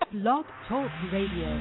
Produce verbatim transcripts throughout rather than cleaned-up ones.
Blog Talk Radio.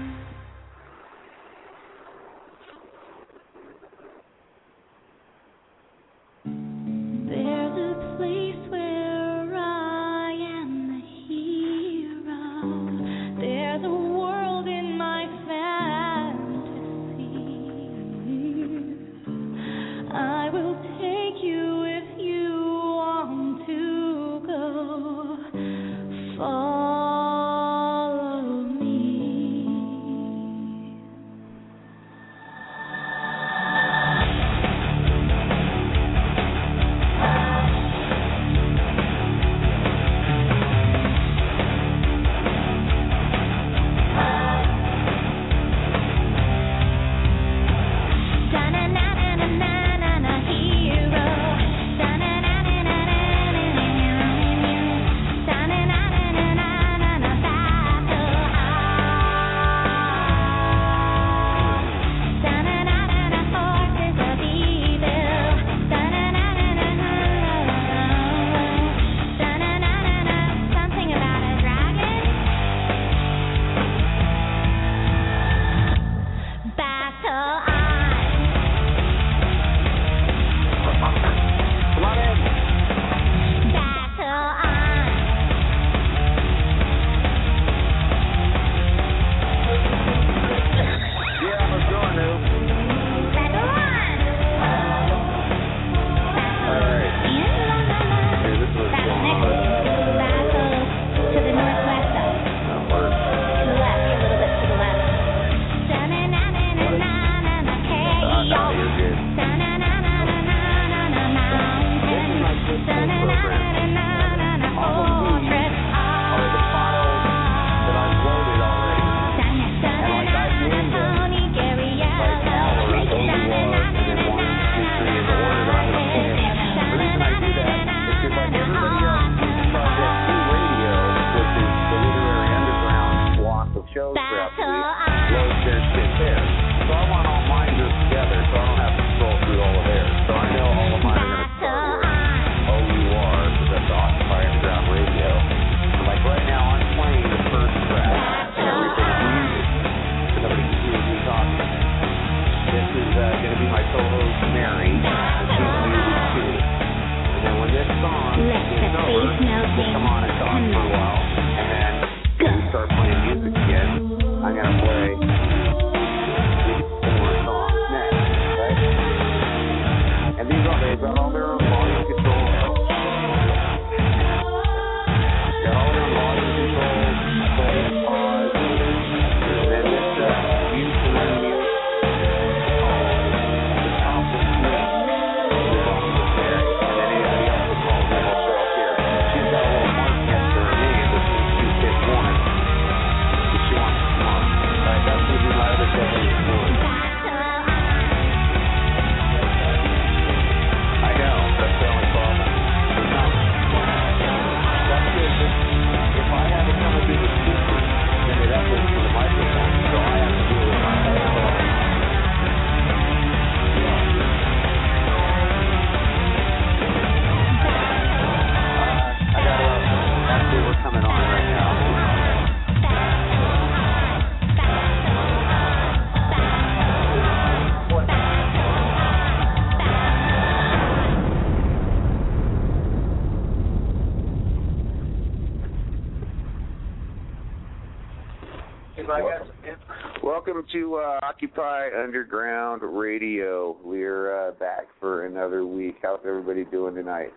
Welcome to uh, Occupy Underground Radio. We're uh, back for another week. How's everybody doing tonight?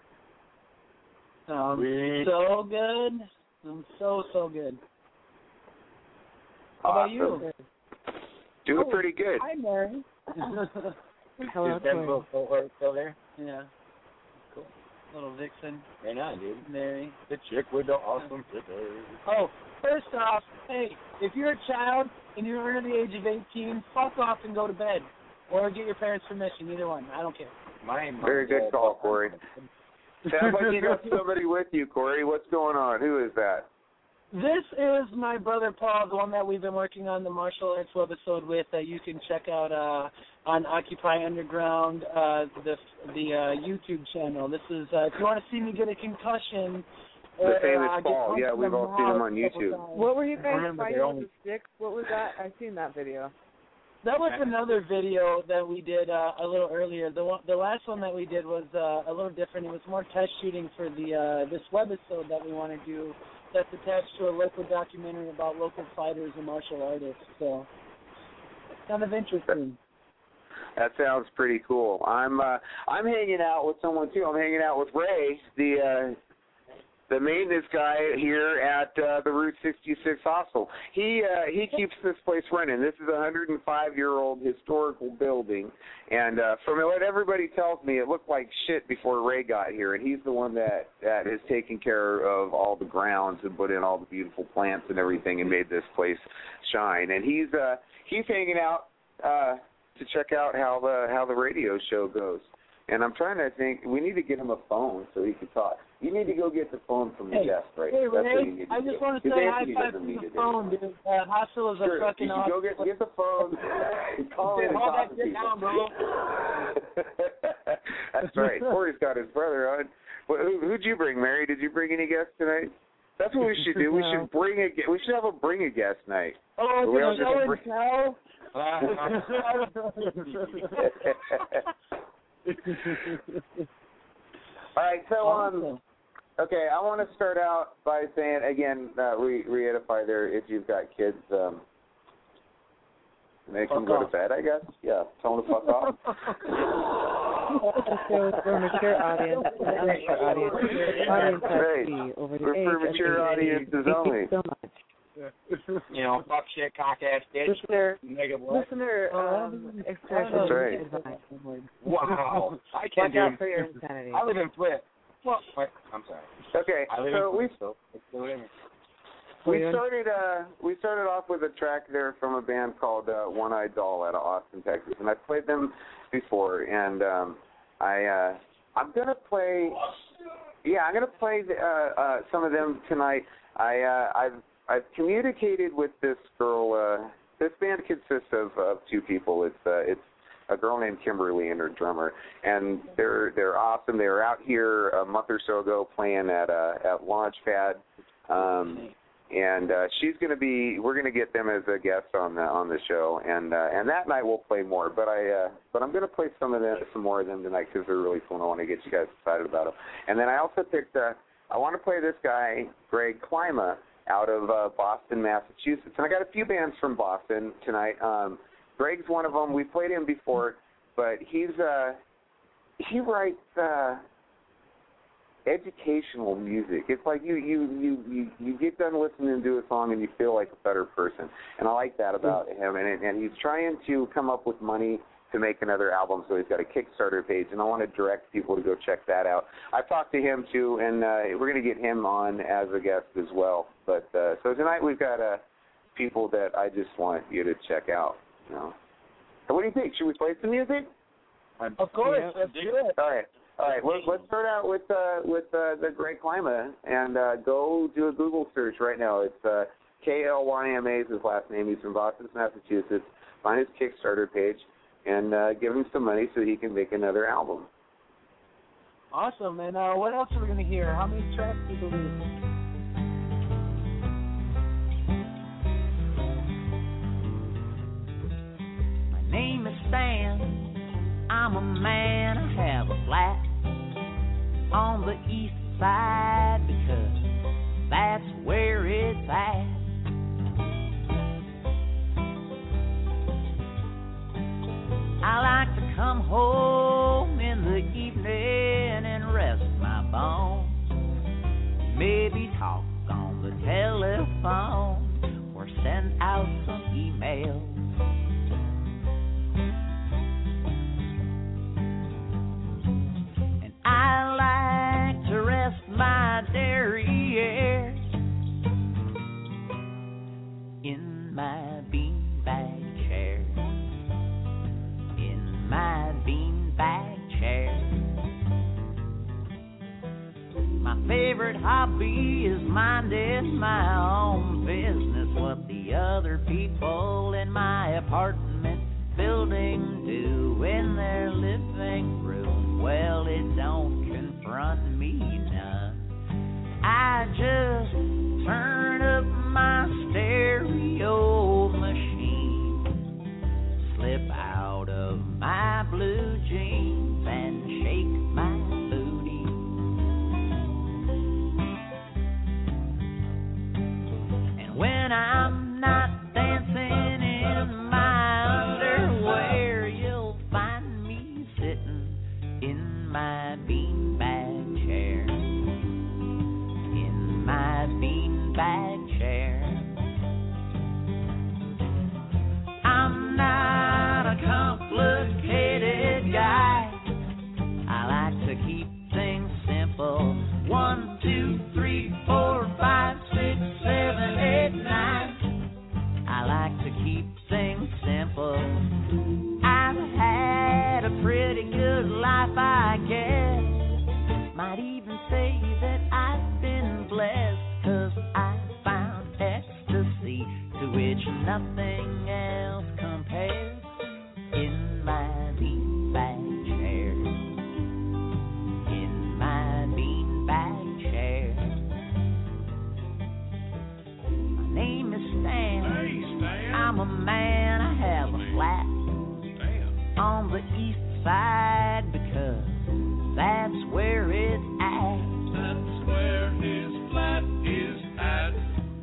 Um, so good. I'm so, so good. How awesome. about you? Doing oh, pretty good. Hi, Mary. Hello, Corey. Cohort still there? Yeah. Cool. Little Vixen. Right on, dude. Mary. The chick with the awesome flippers. Oh, first off, hey, if you're a child and you're under the age of eighteen, fuck off and go to bed. Or get your parents' permission, either one. I don't care. My Very good call, Corey. Sounds like you got somebody with you, Corey. What's going on? Who is that? This is my brother Paul, the one that we've been working on the martial arts webisode with that you can check out uh, on Occupy Underground, uh, the the uh, YouTube channel. This is uh, if you want to see me get a concussion The Or, famous uh, Paul. just Yeah, we've all seen him on YouTube. What were you guys Remember, fighting they're with only- the sticks? What was that? I seen that video. That was another video that we did uh, a little earlier. The one, the last one that we did was uh, a little different. It was more test shooting for the uh, this webisode that we want to do. That's attached to a local documentary about local fighters and martial artists. So it's kind of interesting. That sounds pretty cool. I'm uh, I'm hanging out with someone too. I'm hanging out with Ray, the uh, the maintenance guy here at uh, the Route sixty-six Hostel. He uh, he keeps this place running. This is a one hundred five year old historical building, and uh, from what everybody tells me, it looked like shit before Ray got here. And he's the one that that is taking care of all the grounds and put in all the beautiful plants and everything and made this place shine. And he's uh, he's hanging out uh, to check out how the how the radio show goes. And I'm trying to think, we need to get him a phone so he can talk. You need to go get the phone from the Hey, desk, right? Hey, That's what you Ray, need to I do. just want to Because say high Anthony five doesn't to need the it phone, anymore. dude. Uh, Hostel is a Sure, fucking you should go get, get the phone. Call Dude, in and hold talk that to shit people. down, bro. That's right. Corey's got his brother on. Well, who, who'd you bring, Mary? Did you bring any guests tonight? That's what we should do. We No. should bring a we should have a bring a guest night. Oh, We all it's a just show bring- and tell. All right, so um, okay, I want to start out by saying again, uh, re- re-edify there. If you've got kids, um, make them Fuck go off. to bed. I guess. Yeah, tell them to fuck off. So it's for a mature audience. It's a mature audience. Audience has Right. to be over the For- age for of mature eighteen. audiences Thank only. you so much. You know, fuck shit, cock ass, bitch. Listener, Nigga, what? listener um, expression. That's right. advice. Wow. I Watch can't out do for your insanity. I live in Flint. What? What? I'm sorry. Okay, I live so in we Flint, so it's still in. we Weird. started uh we started off with a track there from a band called uh, One Eyed Doll out of Austin, Texas, and I played them before, and um, I uh, I'm gonna play. Yeah, I'm gonna play the, uh, uh, some of them tonight. I uh, I've I've communicated with this girl. Uh, this band consists of, of two people. It's uh, it's a girl named Kimberly and her drummer, and they're they're awesome. They were out here a month or so ago playing at uh, at Launchpad, um, and uh, she's going to be. We're going to get them as a guest on the on the show, and uh, and that night we'll play more. But I uh, but I'm going to play some of them, some more of them tonight because they're really fun. I want to get you guys excited about them. And then I also picked. Uh, I want to play this guy Greg Klima out of uh, Boston, Massachusetts. And I got a few bands from Boston tonight. Um, Greg's one of them. We've played him before, but he's uh, he writes uh, educational music. It's like you, you, you, you, you get done listening to a song and you feel like a better person. And I like that about him. And, and he's trying to come up with money to make another album, so he's got a Kickstarter page, and I want to direct people to go check that out. I've talked to him, too, and uh, we're going to get him on as a guest as well. But uh, so tonight we've got uh, people that I just want you to check out. You know. So what do you think? Should we play some music? Of course, let's do it. All right. All right, let's, let's start out with uh, with uh, the Great Klima, and uh, go do a Google search right now. It's uh, K L Y M A is his last name. He's from Boston, Massachusetts. Find his Kickstarter page, and uh, give him some money so he can make another album. Awesome. And uh, what else are we going to hear? How many tracks do you believe? My name is Stan. I'm a man. I have a flat on the east side because that's where it's at. I like to come home in the evening and rest my bones. Maybe talk on the telephone or send out some emails. And I like to rest my derriere in my beanbag chair. My beanbag chair. My favorite hobby is minding my own business. What the other people in my apartment building do in their living room, well, it don't confront me none. I I just turn up my stereo machine, slip out of my blue jeans and shake my booty. And when I'm not dancing in my underwear, you'll find me sitting in my beanbag chair, in my beanbag chair. I'm not a complicated guy. I like to keep things simple. One, two, three, four, five, six, seven, eight, nine. I like to keep things simple. I've had a pretty good life, I guess. Might even say that I've been blessed, 'cause I found ecstasy to which nothing else compares in my beanbag chair, in my beanbag chair. My name is Stan. Hey, Stan. I'm a man, I have a flat Stan. on the east side because that's where it's at. That's where his flat is at.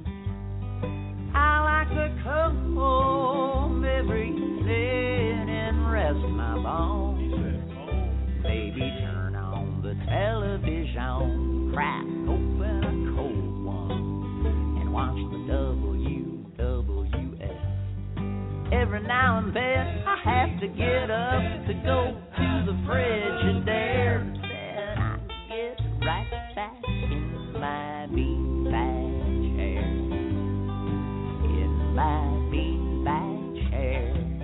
I like to come home every evening and rest my bones. He said, oh, Baby, turn on the television, crack open a cold one, and watch the W W F. Every now and then I have to get up to go to the Frigidaire, but then I get right back in my beanbag chair, in my beanbag chair.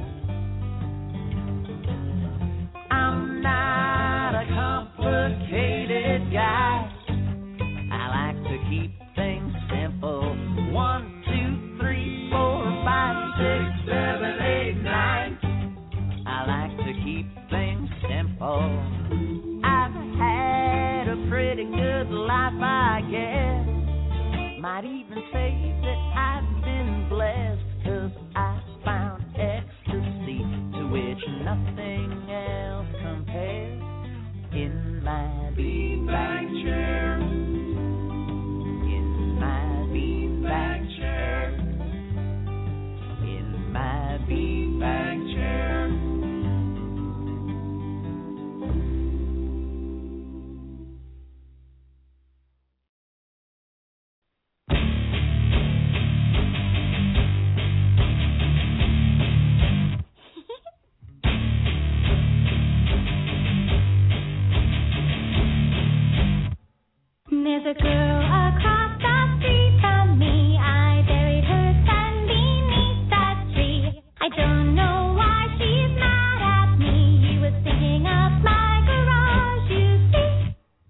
I'm not a complicated guy. I like to keep things simple. One, two, three, four, five, six, seven, eight, nine. I like to keep things simple. I've had a pretty good life, I guess. Might even say that I've been blessed, 'cause I found ecstasy to which nothing else compares in my beanbag chair, in my beanbag chair, in my beanbag chair. There's a girl across the street from me. I buried her stand beneath that tree. I don't know why she's mad at me. He was thinking of my garage, you see.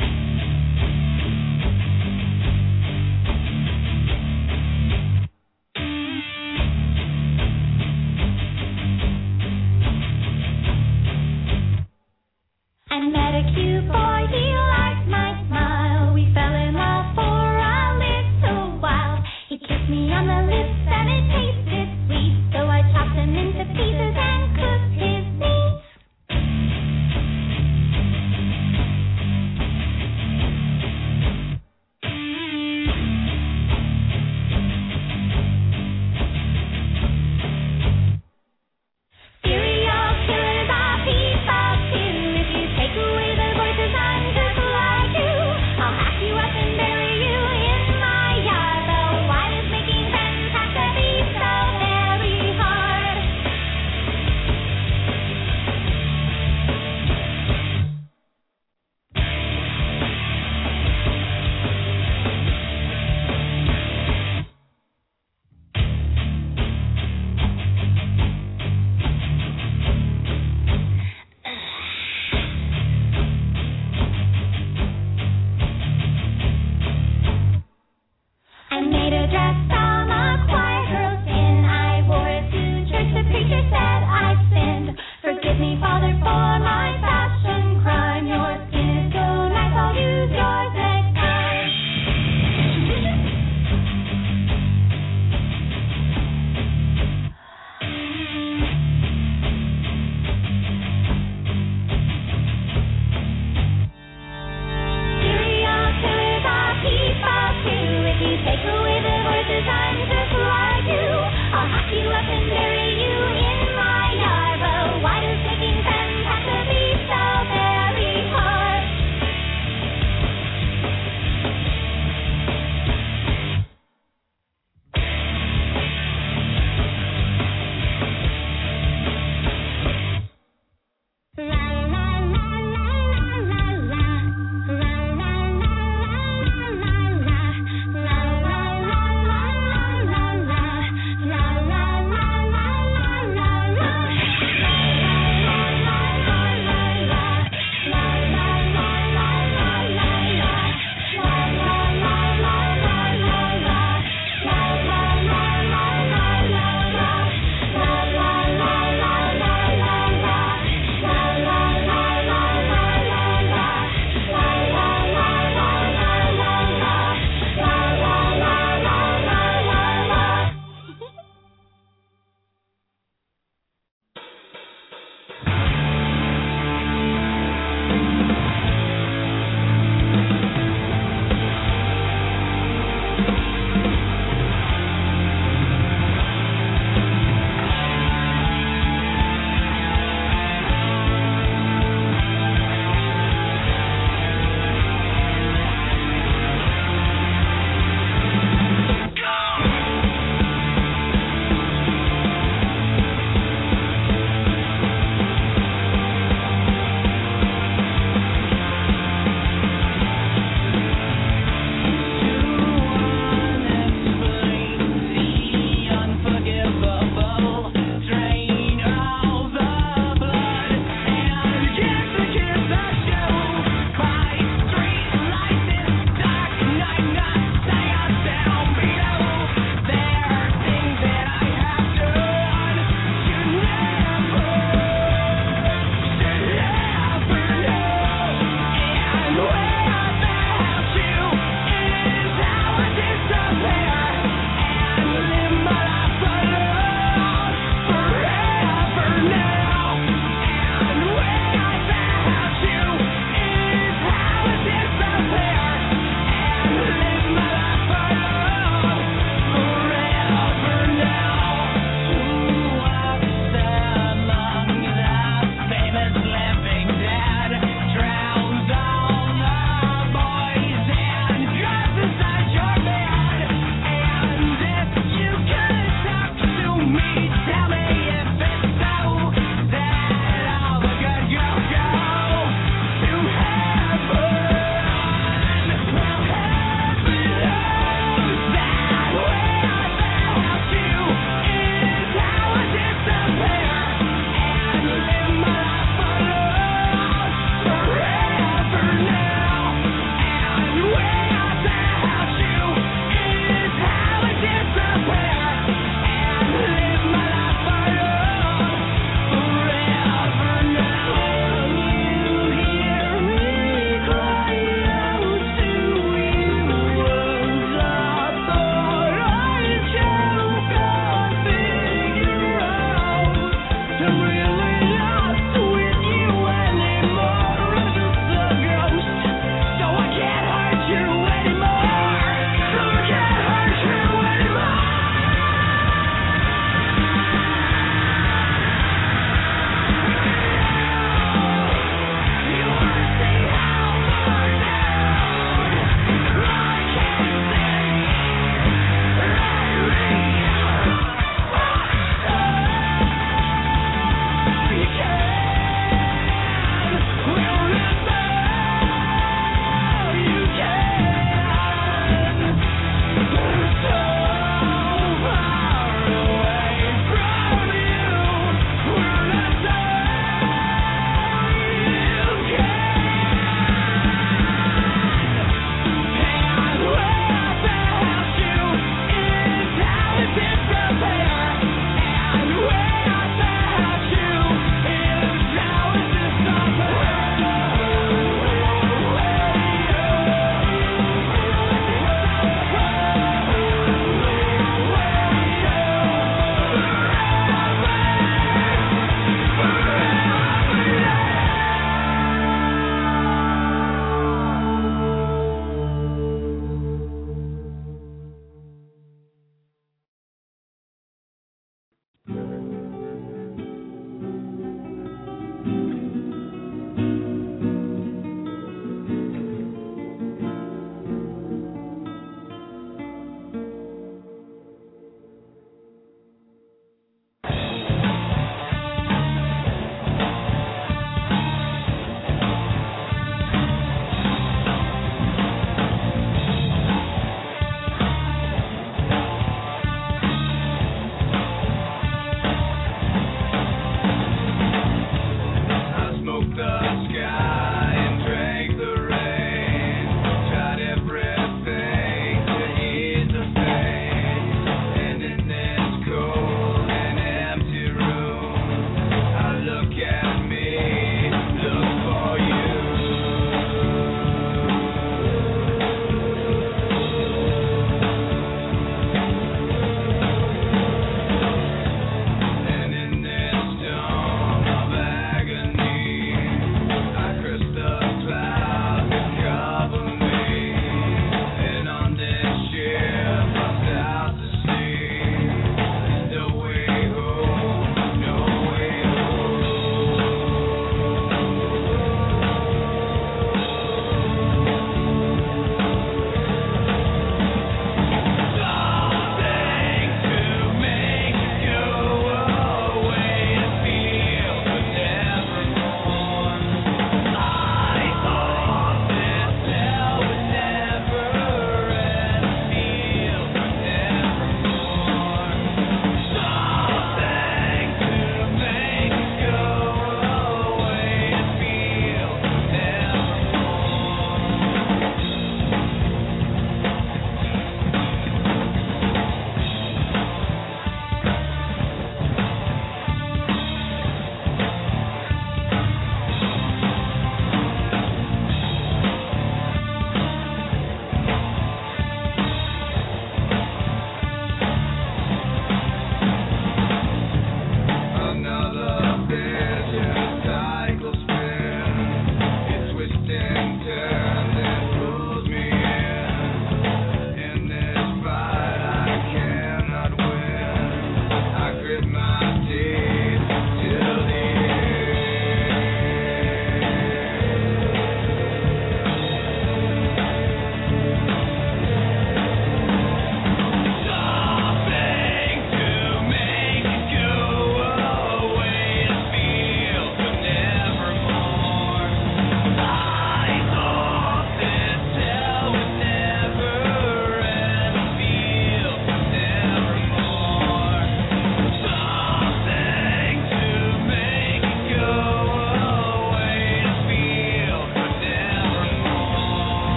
I met a cute boy, he liked my smile. We fell in love for a little while. He kissed me on the lips and it tasted sweet, so I chopped him into pieces and cooked his meat. Serial killers are people too. If you take away the voices, I'm just like you. I'll hack you up and bury you in my yard. But why does making friends have to be so very hard?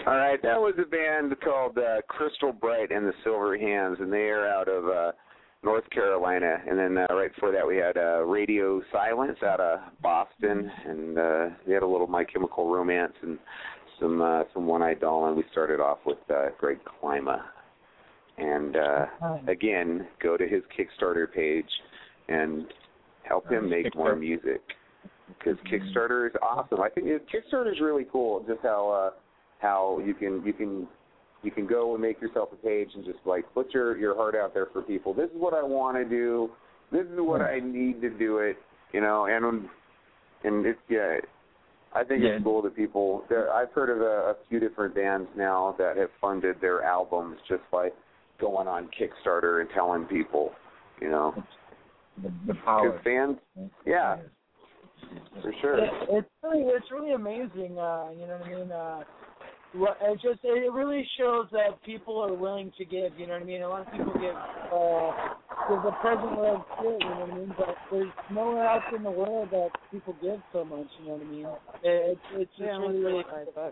All right, that was a band called uh, Crystal Bright and the Silver Hands, and they are out of uh, North Carolina. And then uh, right before that, we had uh, Radio Silence out of Boston, and uh, they had a little My Chemical Romance and some uh, some One-Eyed Doll, and we started off with uh, Greg Klima. And uh, again, go to his Kickstarter page and help him make more music, because Kickstarter is awesome. I think it, Kickstarter is really cool. Just how uh, how you can you can you can go and make yourself a page and just like put your, your heart out there for people. This is what I want to do. This is what I need to do it. You know, and and it's yeah. I think yeah. it's cool that people. There, I've heard of a, a few different bands now that have funded their albums just by going on Kickstarter and telling people. You know, the, the power. Fans, yeah, for sure. It, it's really it's really amazing. Uh, you know what I mean? Uh, It just it really shows that people are willing to give. You know what I mean? A lot of people give uh, give the present world shit. You know what I mean? But there's nowhere else in the world that people give so much. You know what I mean? It, it's it's just yeah, really really. Five bucks.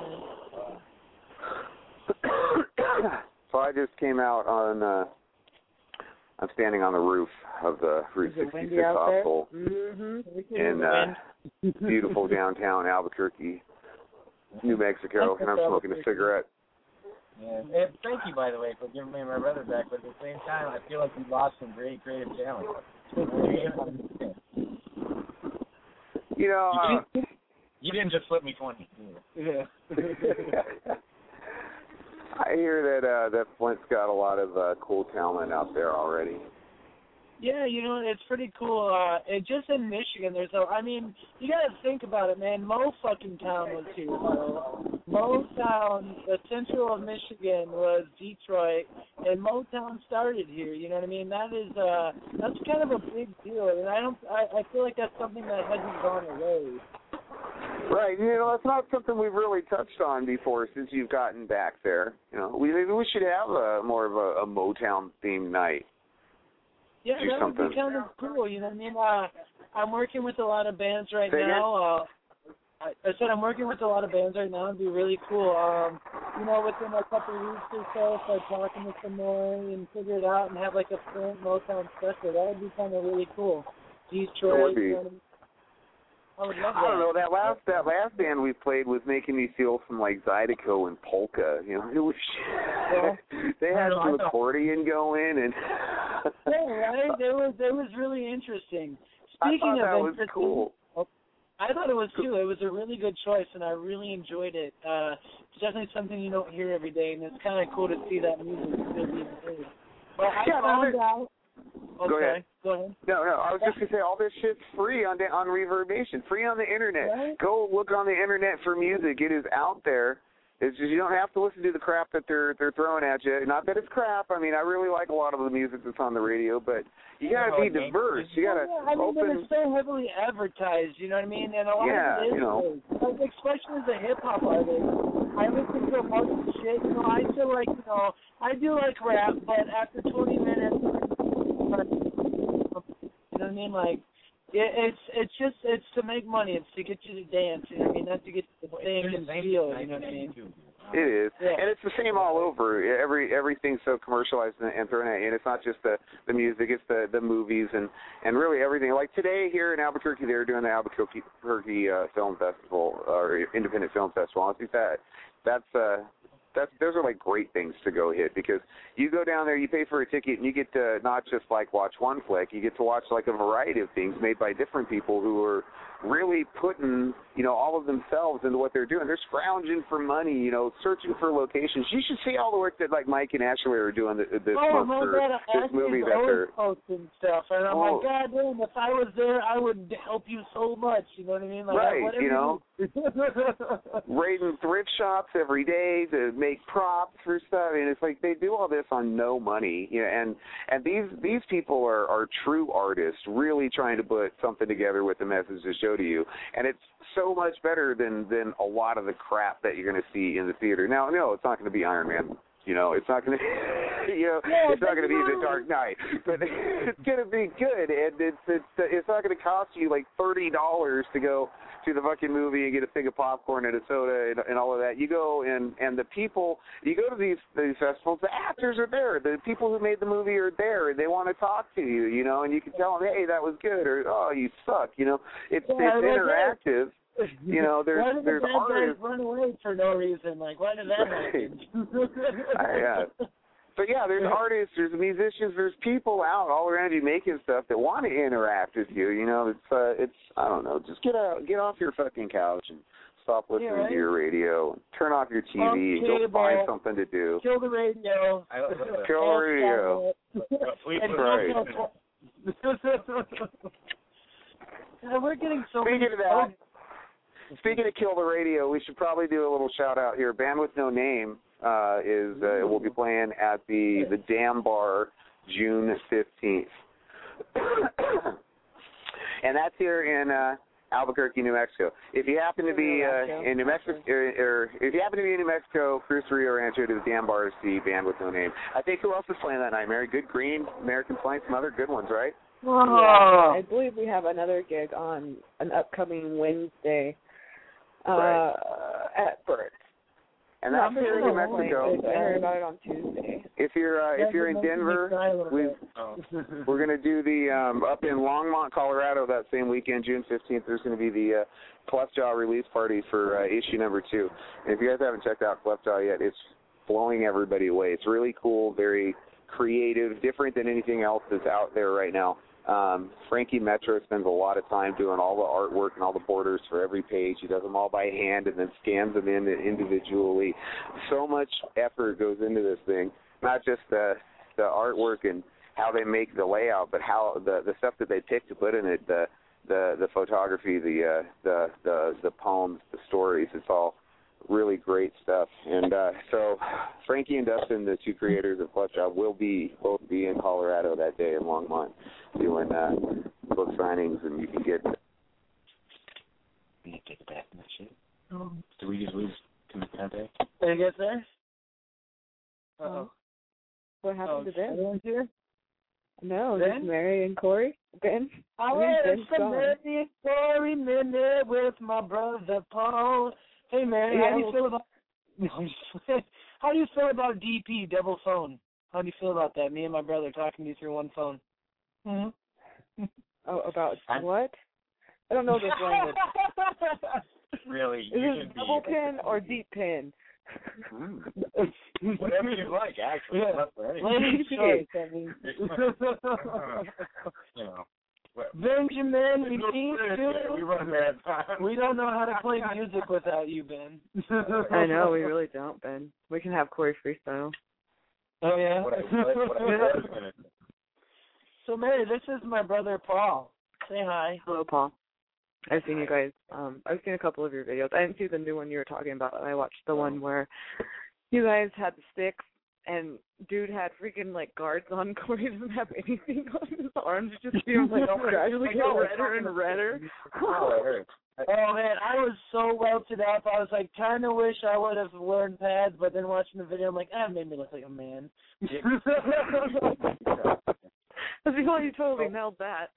So I just came out on. Uh, I'm standing on the roof of the Route sixty-six Hostel mm-hmm. in uh, beautiful downtown Albuquerque, New Mexico, and I'm smoking a cigarette. Yeah. And thank you, by the way, for giving me my brother back. But at the same time, I feel like we lost some great creative talent. You know, you, uh, didn't, you didn't just flip me twenty. Yeah. I hear that uh, that Flint's got a lot of uh, cool talent out there already. Yeah, you know, it's pretty cool. Uh, it just in Michigan, there's a, I mean, you gotta think about it, man. Mo fucking Town was here, bro. Motown, the central of Michigan was Detroit, and Motown started here, you know what I mean? That is, uh, that's kind of a big deal, and I don't, I, I feel like that's something that hasn't gone away. Right, you know, that's not something we've really touched on before since you've gotten back there. You know, we maybe we should have a more of a, a Motown themed night. Yeah, Do that something. would be kind of cool. You know what I mean? Uh, I'm working with a lot of bands right Say now. Uh, I, I said I'm working with a lot of bands right now. It'd be really cool. Um, you know, within a couple of weeks or so, start talking to some more and figure it out and have like a Flint Motown special. That would be kind of really cool. Detroit. Be. You know, I would love that. I don't know, that last that last band we played was making me feel some like Zydeco and polka. You know, it was Yeah. they had some accordion going and yeah, right. It was it was really interesting. Speaking I thought of that was interesting, cool. I thought it was too. It was a really good choice, and I really enjoyed it. Uh, it's definitely something you don't hear every day, and it's kind of cool to see that music still being played. But I Yeah, found no, out. Okay, Go ahead. Go ahead. No, no, I was just gonna say all this shit's free on the, on Reverb Nation, free on the internet. Right? Go look on the internet for music. It is out there. It's just you don't have to listen to the crap that they're they're throwing at you. Not that it's crap. I mean, I really like a lot of the music that's on the radio, but you gotta be diverse. You gotta yeah, I mean, but open. it's so heavily advertised. You know what I mean? And a lot Yeah, of it is. you know. Like, especially as a hip hop artist, I listen to a bunch of shit. You know, I feel like you know I do like rap, but after twenty minutes, you know what I mean? Like. It, it's it's just it's to make money. It's to get you to dance. You know what I mean? Not to get to think and feel. You know what I mean? It is, yeah. and it's the same all over. Every everything's so commercialized and, and thrown at you. And it's not just the the music; it's the the movies and and really everything. Like today here in Albuquerque, they're doing the Albuquerque uh, Film Festival or Independent Film Festival. I think that that's uh that's those are like great things to go hit, because you go down there, you pay for a ticket, and you get to not just like watch one flick, you get to watch like a variety of things made by different people who are really putting, you know, all of themselves into what they're doing. They're scrounging for money, you know, searching for locations. You should see all the work that like Mike and Ashley are doing this oh, month my for God, this movie that they're posting stuff, and I'm oh. like, God damn, if I was there, I would help you so much. You know what I mean? Like, right, whatever you know, you raiding thrift shops every day to make props for stuff, and it's like they do all this on no money, you know. And and these these people are are true artists, really trying to put something together with the message to show to you, and it's so much better than than a lot of the crap that you're going to see in the theater. Now, no, it's not going to be Iron Man, You know, it's not going to, you know, Yeah, it's not going to be but- The Dark Knight, but it's going to be good, and it's it's it's not going to cost you like thirty dollars to go to the fucking movie and get a thing of popcorn and a soda and, and all of that. You go and and the people, you go to these these festivals, the actors are there, the people who made the movie are there, and they want to talk to you, you know, and you can tell them, hey, that was good, or oh, you suck, you know. It's Yeah, it's I like that. interactive. You know, there's why did there's the bad guys artists. run away for no reason? Like, why did that happen? I, uh, but yeah, there's artists, there's musicians, there's people out all around you making stuff that want to interact with you. You know, it's uh, it's I don't know, just get out, get off your fucking couch and stop listening Yeah, right? to your radio, and turn off your T V, Off and go cable. find something to do. Kill the radio. I love that. Kill the radio. Please, And Right. Yeah, we're getting so Speaking many of that, speaking of Kill the Radio, we should probably do a little shout out here. Band with No Name uh, is uh, will be playing at the the Dam Bar June fifteenth, and that's here in uh, Albuquerque, New Mexico. If you happen to be uh, in New Mexico, or, or if you happen to be in New Mexico, cruise to Rio Rancho to the Dam Bar to see Band with No Name. I think who else is playing that night, Mary? Good Green, American Flying, some other good ones, right? Yeah, I believe we have another gig on an upcoming Wednesday uh, Right. at Burt. And that's Not here in sure New when, Mexico. but I heard about it on Tuesday. If you're uh, if you're in Denver, we've, Oh. we're going to do the um, up in Longmont, Colorado that same weekend, June fifteenth. There's going to be the uh, Clefjaw release party for uh, issue number two. And if you guys haven't checked out Clefjaw yet, it's blowing everybody away. It's really cool, very creative, different than anything else that's out there right now. Um, Frankie Metro spends a lot of time doing all the artwork and all the borders for every page. He does them all by hand and then scans them in individually. So much effort goes into this thing, not just the the artwork and how they make the layout, but how the the stuff that they pick to put in it, the the the photography, the uh, the the the poems, the stories. It's all really great stuff. And uh, so Frankie and Dustin, the two creators of Clefjaw, will be both be in Colorado that day in Longmont doing uh, book signings, and you can get. You take it back from that shit. Do we just lose contact? Did you get there? Uh-oh. What happened Oh, to Ben? everyone's here? No, Ben? just Mary and Corey. Ben? I Where's went Ben to gone? Mary Story Minute with my brother Paul. Hey, Mary, how do you Yeah. feel about how do you feel about D P, double phone? How do you feel about that? Me and my brother talking to you through one phone. Mm-hmm. Oh, about I'm- what? I don't know this language. Really? Is You it should be- double pin or deep pin? Hmm. Whatever you like, actually. Yeah. Not for any- Lady's choice, I mean. you know. what- Benjamin, we need We to. run that time. We don't know how to play music without you, Ben. I know, we really don't, Ben. We can have Corey freestyle. Oh, yeah? What I, what, what I was gonna say. So, Mary, this is my brother Paul. Say hi. Hello, Paul. I've seen you guys. Um, I've seen a couple of your videos. I didn't see the new one you were talking about. I watched the one where you guys had the sticks and dude had freaking like guards on. Corey doesn't have anything on his arms. It just seems like gradually get redder and redder. Oh, I heard. Oh, man, I was so welted up. I was like, kind of wish I would have learned pads, but then watching the video, I'm like, ah, it made me look like a man. I feel like you totally nailed that.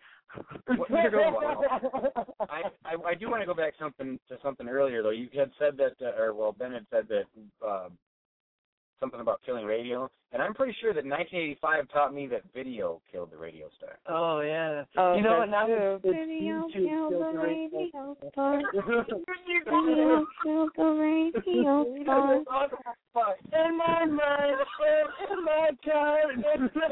I, I I do want to go back something to something earlier though. You had said that, uh, or well, Ben had said that uh, something about killing radio, and I'm pretty sure that nineteen eighty-five taught me that video killed the radio star. Oh, yeah. Oh, you know what? that's Now true. it's, it's Video YouTube killed kills the the radio. radio star. Video killed the radio star. In my mind, in my time.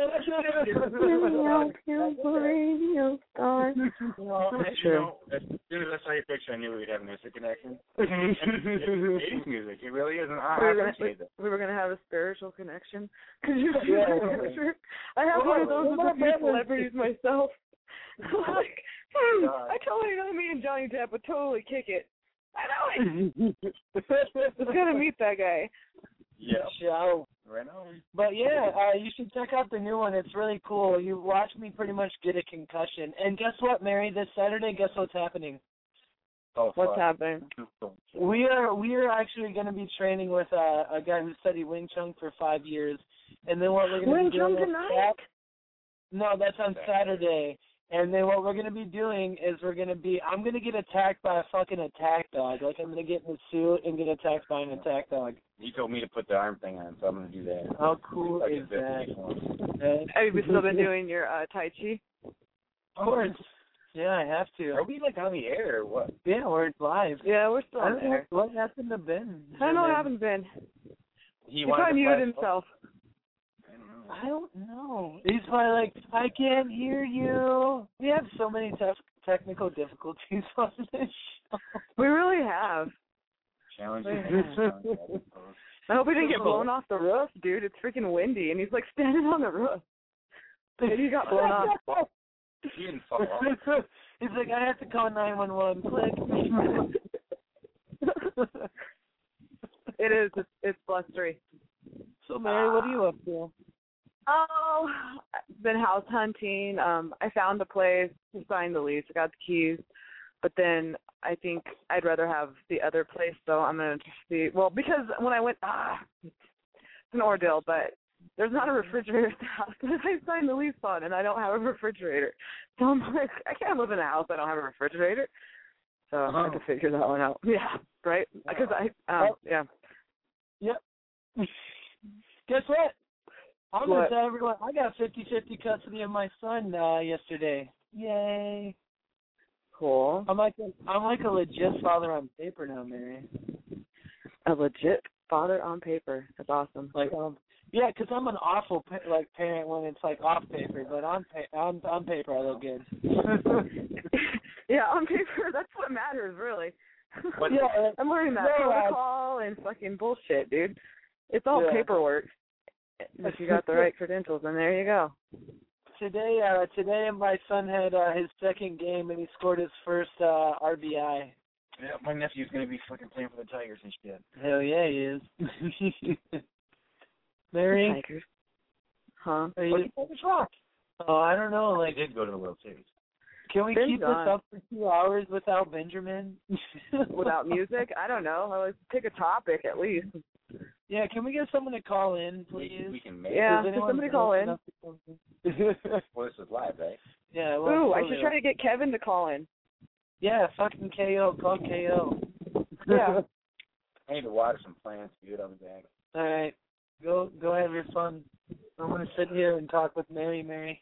Video killed the radio star. That's You true. know, as soon as I saw your picture, I knew we'd have a music connection. eighties music, it really isn't. I We were, gonna, appreciate it. we were gonna have a spiritual connection. Could you see Yeah. my picture? I have one of those with a few celebrities myself. Like, hmm, I totally know me and Johnny Depp would totally kick it. I know it. Let's gotta meet that guy. Yeah. Show. Right on. But yeah, uh, you should check out the new one. It's really cool. You watched me pretty much get a concussion. And guess what, Mary? This Saturday, guess what's happening? Oh, What's fuck. happening? We are we are actually going to be training with uh, a guy who studied Wing Chun for five years, and then what we're going to Wing be doing Chun is tonight? no, that's on Saturday. And then what we're going to be doing is we're going to be, I'm going to get attacked by a fucking attack dog. Like, I'm going to get in the suit and get attacked by an attack dog. He told me to put the arm thing on, so I'm going to do that. How cool Like is it's that? Have you still been doing your uh, Tai Chi? Of course. Yeah, I have to. Are we, like, on the air or what? Yeah, we're live. Yeah, we're still I on don't know there. what happened to Ben. I don't know what happened, Ben. He He wanted probably to muted flash- himself. I don't know. He's probably like, I can't hear you. We have so many te- technical difficulties on this show. We really have. Challenging. I hope we didn't get blown off the roof, dude. It's freaking windy, and he's like standing on the roof. Maybe he got blown off. He didn't fall off. He's like, I have to call nine one one. Click. It is. It's, it's blustery. So, Mary, what are you up to? Oh, I've been house hunting. Um, I found a place, signed the lease, I got the keys, but then I think I'd rather have the other place, so I'm going to see. Well, because when I went, ah, it's an ordeal, but there's not a refrigerator at the house that I signed the lease on, and I don't have a refrigerator. So I'm like, I can't live in a house I don't have a refrigerator. So I have to figure that one out. Yeah, right? Because I, um, yeah. Yep. Guess what? I'm going What? to tell everyone I got fifty-fifty custody of my son uh, yesterday. Yay. Cool. I'm like a, I'm like a legit father on paper now, Mary. A legit father on paper. That's awesome. Like, um, yeah, 'cause I'm an awful pa- like parent when it's like off paper, but on pa- on on paper I look good. Yeah, on paper, that's what matters, really. What- yeah, I'm learning that no, uh, protocol and fucking bullshit, dude. It's all Yeah. paperwork. If you got the right credentials, then there you go. Today, uh, today my son had uh, his second game and he scored his first uh, R B I. Yeah, my nephew's going to be fucking playing for the Tigers and shit. Hell yeah, he is. Mary, Tigers. Huh? are you, What's wrong? oh, I don't know. They Like, did go to the World Series. can we Ben's keep gone. this up for two hours without Benjamin? Without music? I don't know. Let's pick a topic at least. Yeah, can we get someone to call in, please? We, we can make Yeah, Does can anyone somebody call know in? enough to call in? Well, this is live, right? Yeah, well, Ooh, I totally. should try to get Kevin to call in. Yeah, fucking K O. Call K O. Yeah. I need to water some plants, dude. I'll be back. All right. Go go have your fun. I'm going to sit here and talk with Mary Mary.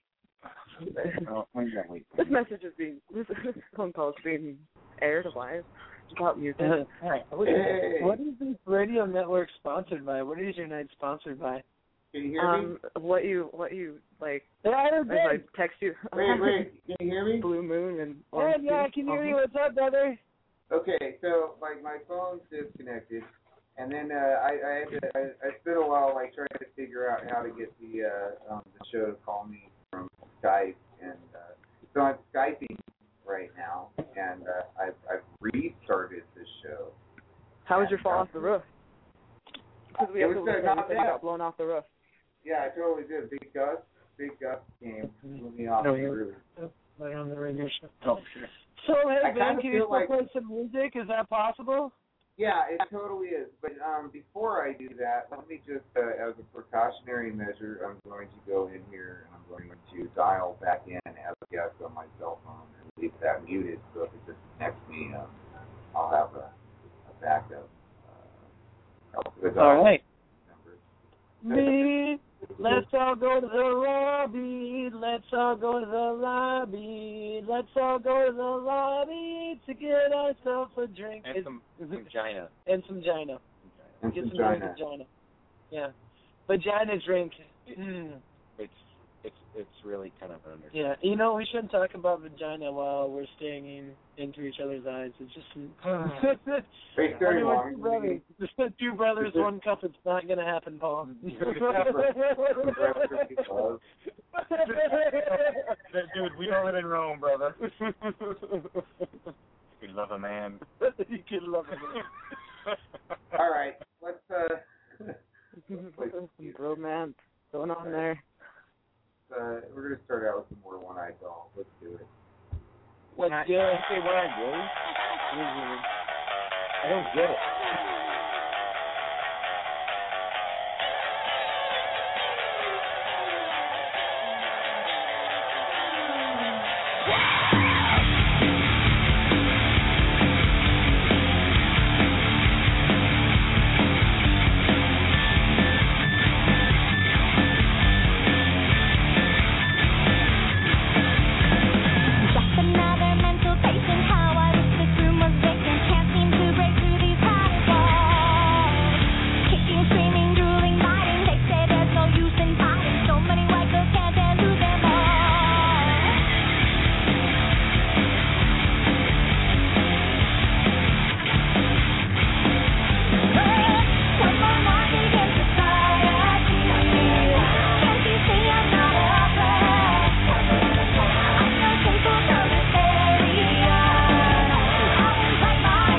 Oh, when you got wait. This message is being, this phone call is being aired live about music. All right. What is this radio network sponsored by? What is your night sponsored by? Can you hear me? Um, what you, what you, like, Yeah, I as I heard text you. Wait, wait. Can you hear me? Blue Moon and Yeah, Orange yeah, I Juice. can hear you. What's up, brother? Okay, so like my phone's disconnected, and then uh, I I had to I, I spent a while like trying to figure out how to get the uh, um, the show to call me from Skype, and uh, so I'm Skyping right now, and uh, I've I've restarted the show. How was your fall off the roof? Because we It have to was listen good, not to you bad. got blown off the roof. Yeah, I totally did. Big gust, big gust came, blew me off No, the you- roof. Like on the radio show. Oh, sure. So, hey, I Ben, kinda can you feel still like- play some music? Is that possible? Yeah, it totally is. But um, before I do that, let me just, uh, as a precautionary measure, I'm going to go in here and I'm going to dial back in as a guest on my cell phone and leave that muted. So if it disconnects me, um, I'll have a, a backup. Uh, with All right. numbers. Me, let's all go to the lobby. Let's all go to the lobby. Let's all go to the lobby to get ourselves a drink. And some vagina. and some gina. And Get some some drink China. vagina. Yeah. Vagina drink. Mm. It's it's it's really kind of under. Yeah. You know, we shouldn't talk about vagina while we're staring in, into each other's eyes. It's just Wait, I very mean, we're long. two brothers. Two brothers, one cup. It's not gonna happen, Paul. Dude, we don't live in Rome, brother. We love a man. You can love it. All right, let's, uh, Romance going on there. uh, we're going to start out with some more one-eyed doll. Let's do it. Let's Can I- do can it. I say what I really? Mhm. I don't get it. Just another mental patient. How I wish this room was vacant. Can't seem to break through these padded walls. Kicking, screaming, drooling, biting. They say there's no use in fighting. So many white girls can't dare lose them all. One more mark against society. Can't you see I'm not a threat? I'm no simple proletariat. I invite my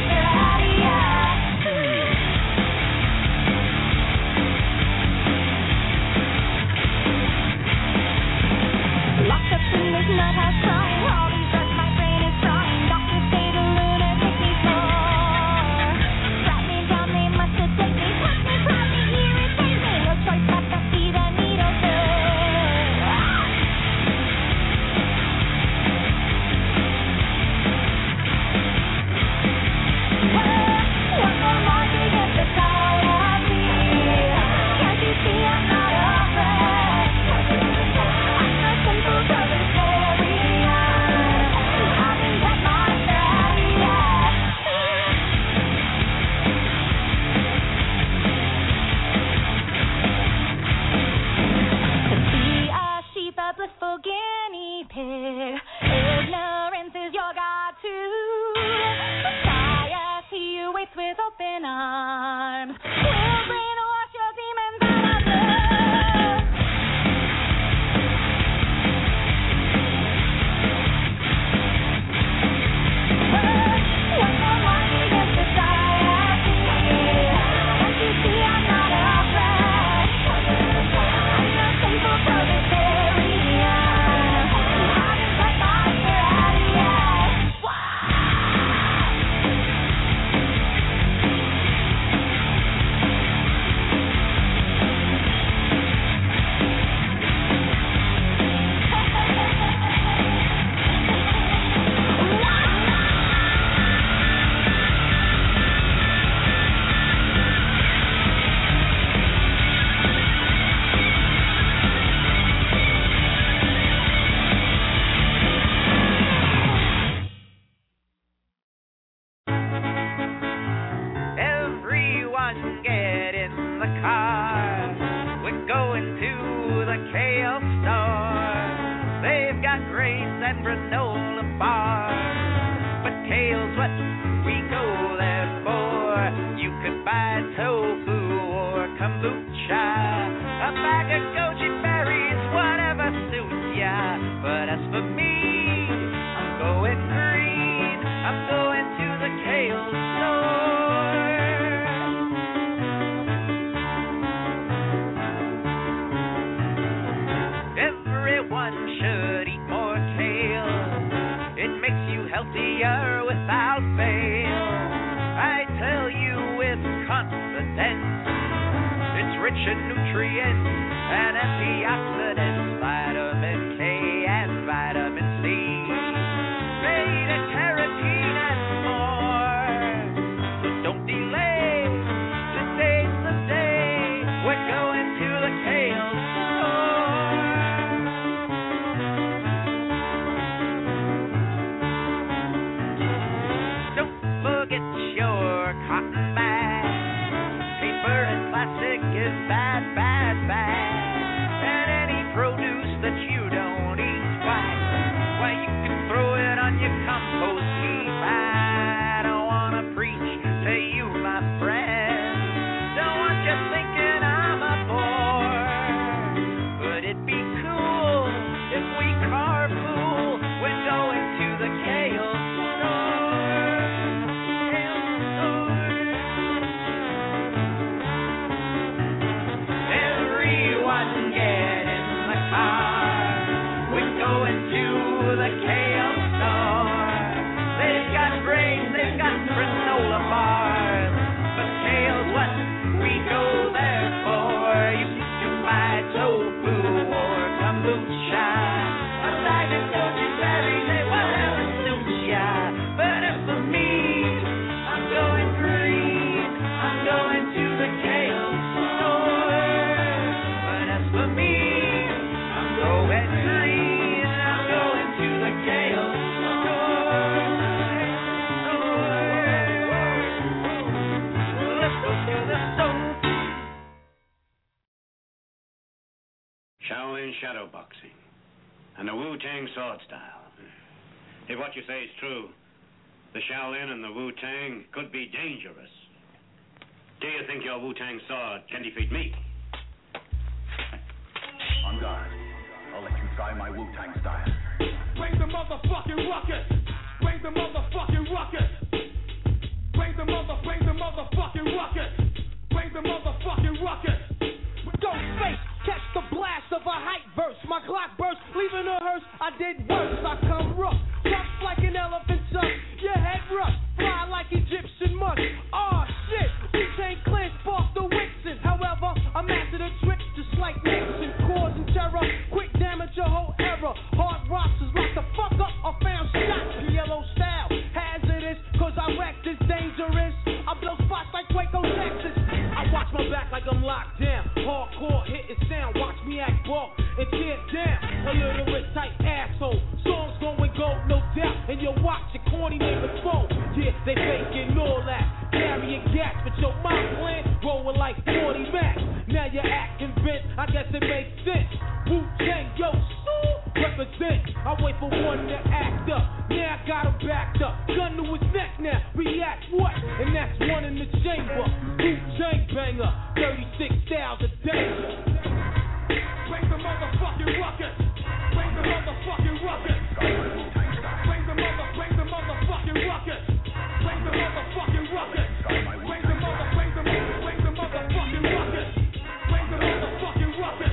Locked up in this nut house crying. All these drugs my brain is trying. Doctors say the lunatic needs more. Strap me down, they must sedate me. Touch me, prod me, irritate me. No choice but to see the needle through. One more mark against society. Can't you see I'm not a threat? I'm no simple proletariat. I invent my To be a sheep, a blissful guinea pig. Ignorance is your god too. Society awaits with open arms. We'll brainwash your demons out of love. One more mark against society. Can't you see I'm not a threat? I'm no simple proletariat. I invite my Everyone get in the car. We're going to the kale store. They've got grapes and granola bars. But kale's what we go there for. You could buy tofu or kombucha. A bag of goji berries, whatever suits ya. But as for me, I'm going green. I'm going to the kale store. Everyone should eat more kale. It makes you healthier without fail. I tell you with confidence, it's rich in nutrients and antioxidants, vitamin K and vitamin C, beta carotene and more. So don't delay, today's the day. We're going to the kale store. Don't forget your cotton bag. Paper and plastic is bad, bad, bad. And any produce that Shaolin shadow boxing, and the Wu-Tang sword style. If what you say is true, the Shaolin and the Wu-Tang could be dangerous. Do you think your Wu-Tang sword can defeat me? On guard. I'll let you try my Wu-Tang style. Bring the motherfucking ruckus. Bring the motherfucking ruckus. Bring the mother, bring the motherfucking ruckus. Bring the motherfucking ruckus. Don't face, catch the blast of a hype verse. My Glock burst, leaving a hearse. I did worse. I come rough, tough like an elephant tusk. Your head rough, fly like Egyptian musk. Oh shit, Wu-Tang Clan sparked the Wixen. However, I mastered the trick just like Nixon, causing terror. Quick damage your whole era. Hard rocks is locked the fuck up. I found shots in yellow style. Hazardous, cause I wrecked is dangerous. I blow spots like Waco, Texas. I watch my back like I'm locked down. Hardcore hitting sound, watch me act raw and tear down. A little bit tight asshole. Songs going gold, no doubt. And you watch your corny niggas fall. Yeah, they faking all that. Carrying gas, but your mind plan rolling like forty max. Now you're acting bent, I guess it makes sense. Wu-Tang, yo, so represent. I wait for one to act up. Now I got him backed up. Gun to his neck now. React what? And that's one in the chamber. Wu-Tang banger. thirty-six styles a day. Bring the motherfucking ruckus. Bring the motherfucking ruckus. Bring the mother, bring the motherfucking ruckus. Bring the motherfucking ruckus. Bring the mother, bring the mother, bring the motherfucking ruckus. Bring the motherfucking ruckus.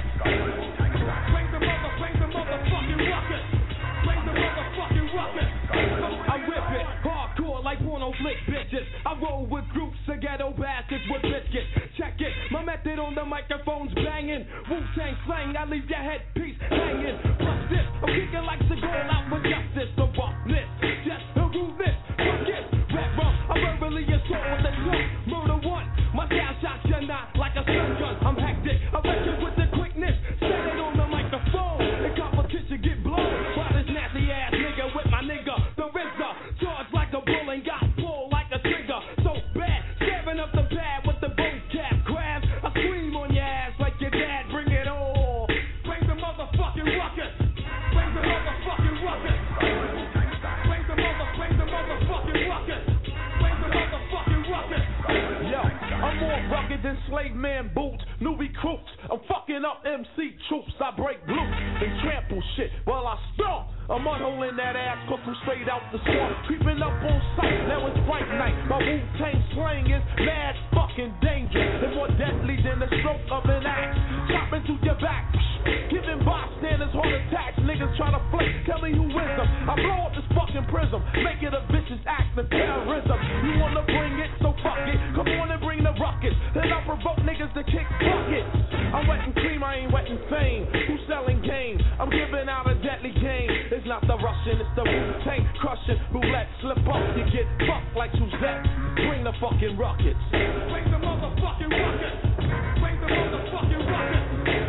Bring the mother, bring the motherfucking ruckus. Bring the motherfucking ruckus. I whip it, hardcore like porno flick bitches. I roll with groups of ghetto bastards with biscuits. Check it, my method on the microphone's banging. Wu-Tang slang, I leave your headpiece hanging. Plus this, I'm kicking like Seagal out for justice. The roughness, just to do this. Fuck it, rap rum, I'm verbally assault with the tongue. Murder one, my style shot you not like a stun gun. I'm hectic, I reckon with the quickness. Set it on the microphone, the competition get blown. By this nasty ass nigga with my nigga, the R Z A. Charged like a bull and got pulled like a trigger. So bad, stabbing up the pad with the boat cap crabs. I scream on your ass like your dad, bring it on. Bring the motherfucking ruckus. Bring the motherfucking ruckus. Bring the mother, bring the motherfucking ruckus. Bring the motherfucking ruckus. Yo, I'm more rugged than slave man boots, new recruits. I'm fucking up M C troops. I break loose and trample shit while I stomp. I'm unholing that ass, cook them straight out the swamp. Creeping up on sight, now it's bright night. My Wu-Tang slang is mad fucking dangerous. And more deadly than the stroke of an axe. Chopping through your back, giving bystanders heart attacks. Niggas try to flick, tell me who is them. I blow up this fucking prism, make it a vicious act of terrorism. You wanna bring it, so fuck it. Come on and bring the ruckus. Then I'll provoke niggas to kick buckets. I'm wetting cream, I ain't wetting fame. Who's selling game? I'm giving out a deadly game. It's not the Russian, it's the Wu-Tang crushing. Roulette, slip up, you get fucked like Suzette. Bring the fucking rockets. Bring the motherfucking rockets. Bring the motherfucking rockets.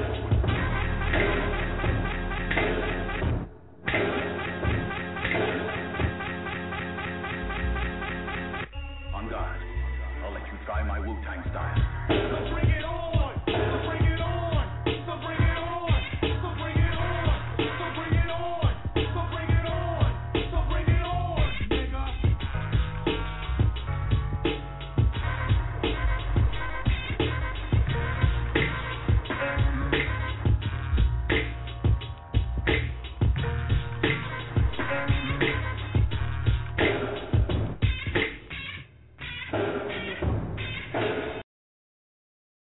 On guard. I'll let you try my Wu-Tang style. Bring it on. Bring it on. So bring it on. So bring it on. So bring it on. So bring it on. So bring it on, nigga.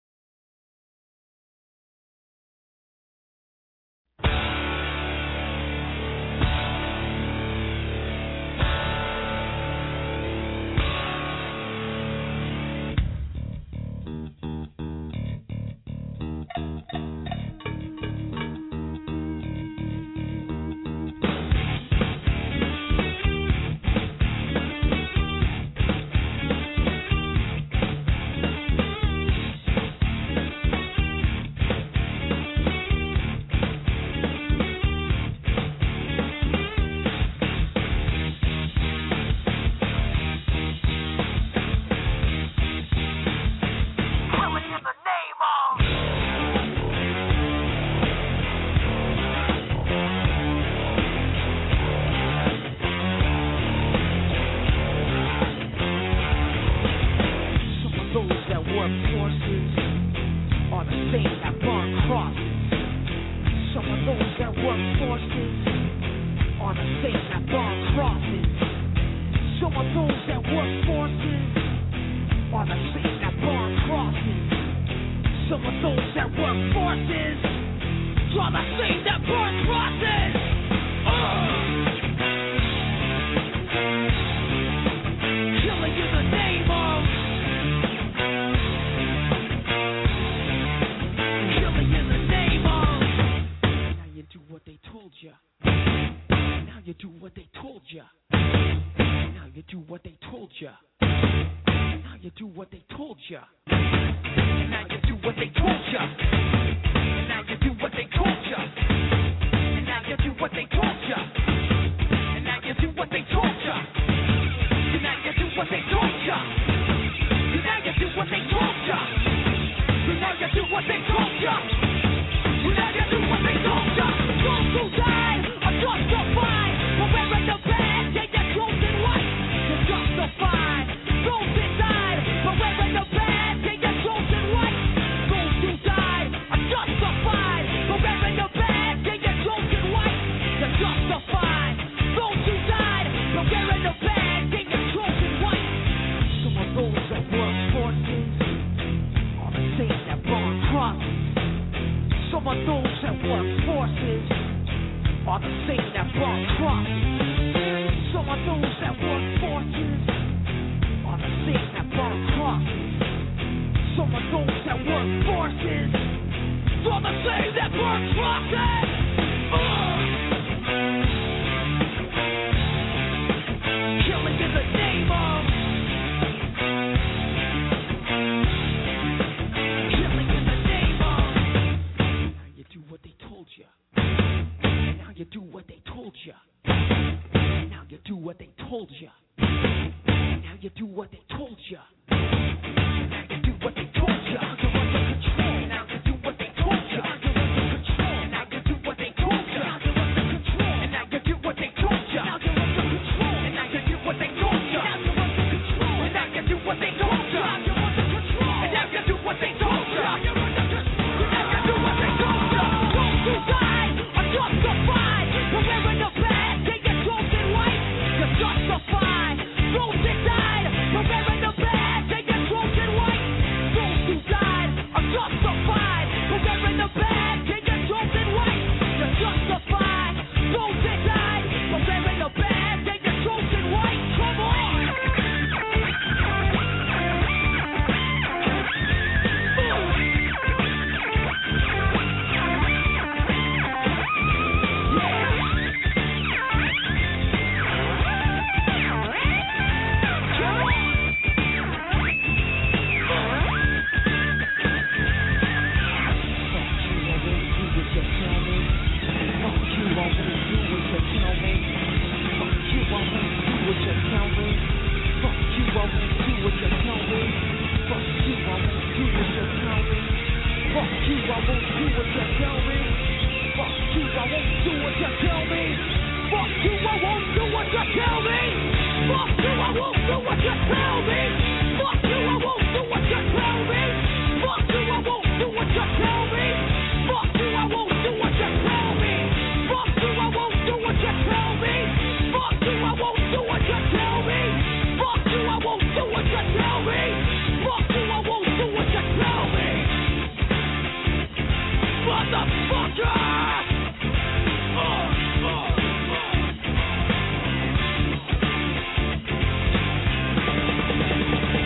Some of those that work forces draw the same that burn crosses. Uh. Killing in the name of. Killing in the name of. Now you do what they told ya. Now you do what they told ya. Now you do what they told ya. Now you do what they told ya. Now you do what they told ya. Now you do what they told ya. Now you do what they told ya. Now you do what they told ya. Now you do what they told ya. Now you do what they told ya. Now you do what they told ya. Now you do what they told ya. Those who died are justified for wearing the badge and your clothes in white. You're justified. Those that died for wearing the badge and your clothes in white. Those who died are justified for wearing the badge and your clothes in white. You're justified. Those who died for wearing the badge and your clothes in white. Some of those that work forces are the same that burn crosses. Some of those that work forces are the same that burn crosses. Some of those that work forces are the same that burn crosses. Some of those that work forces are the same that burn crosses. Uh. Killing in the name of. Killing in the name of. Now you do what they told ya. Now you do what they told ya. Now you do what they told ya. Now you do what they told ya. Now you do what they told ya. You're under control. Now you do what they told ya. You're under control. Now you do what they told ya. You're under control. And now you do what they told ya. Now you're under control. And now you do what they told ya. Now you're under control. And now you do what they told ya. Now you're under control. And now you do what they told ya. Now you're under control. And now you do what they told ya. Those who died are justified for wearing the badge and your clothes in white. You're justified. Those that died for wearing the badge and your clothes in white. Those who died are justified for wearing the badge and your clothes in white. You're justified. Those that died for wearing the badge and your clothes in white. Come on. Motherfucker!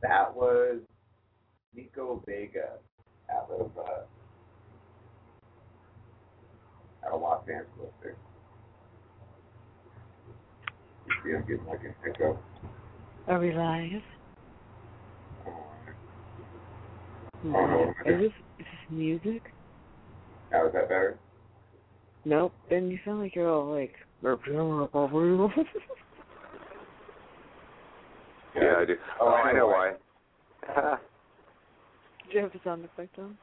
That was Nico Vega out of uh, out of Los Angeles. There. You see, I'm getting like a echo. Are we live? Oh, no. Is this, is this music? Now, is that better? Nope. Then you sound like you're all like. Yeah, I do. Oh, I know why. Did you have the sound effect on?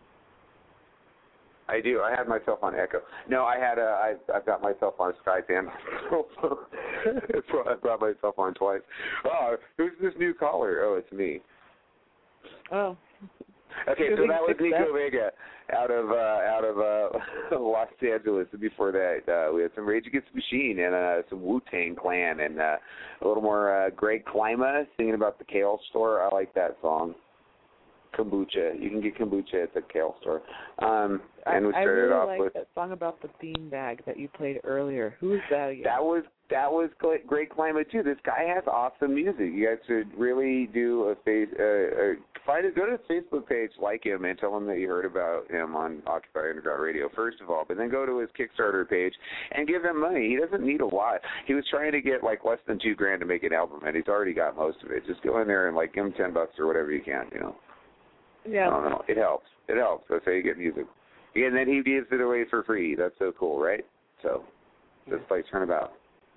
I do. I had myself on echo. No, I had a. I I've got myself on Skype and that's why I brought myself on twice. Oh, who's this new caller? Oh, it's me. Oh. Okay, so that was Nico Vega out of uh, out of uh, Los Angeles. And before that, uh, we had some Rage Against the Machine and uh, some Wu-Tang Clan and uh, a little more uh, Greg Klima singing about the kale store. I like that song. Kombucha. You can get kombucha at the kale store. Um, and we I, started I really off like with that song about the beanbag that you played earlier. Who is that again? That was that was Greg Klima too. This guy has awesome music. You guys should really do a face. Uh, uh, find it. Go to his Facebook page, like him, and tell him that you heard about him on Occupy Underground Radio. First of all, but then go to his Kickstarter page and give him money. He doesn't need a lot. He was trying to get like less than two grand to make an album, and he's already got most of it. Just go in there and like give him ten bucks or whatever you can. You know. Yeah. I don't know. It helps. It helps. That's how you get music. And then he gives it away for free. That's so cool, right? So, just like turnabout.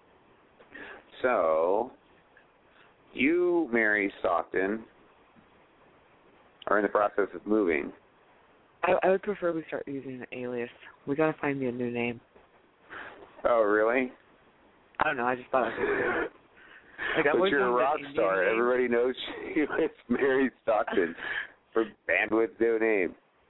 So, you, Mary Stockton, are in the process of moving. I, I would prefer we start using an alias. We gotta find me a new name. Oh, really? I don't know. I just thought. I like, but I you're a rock star. name. Everybody knows you as Mary Stockton for bandwidth no name.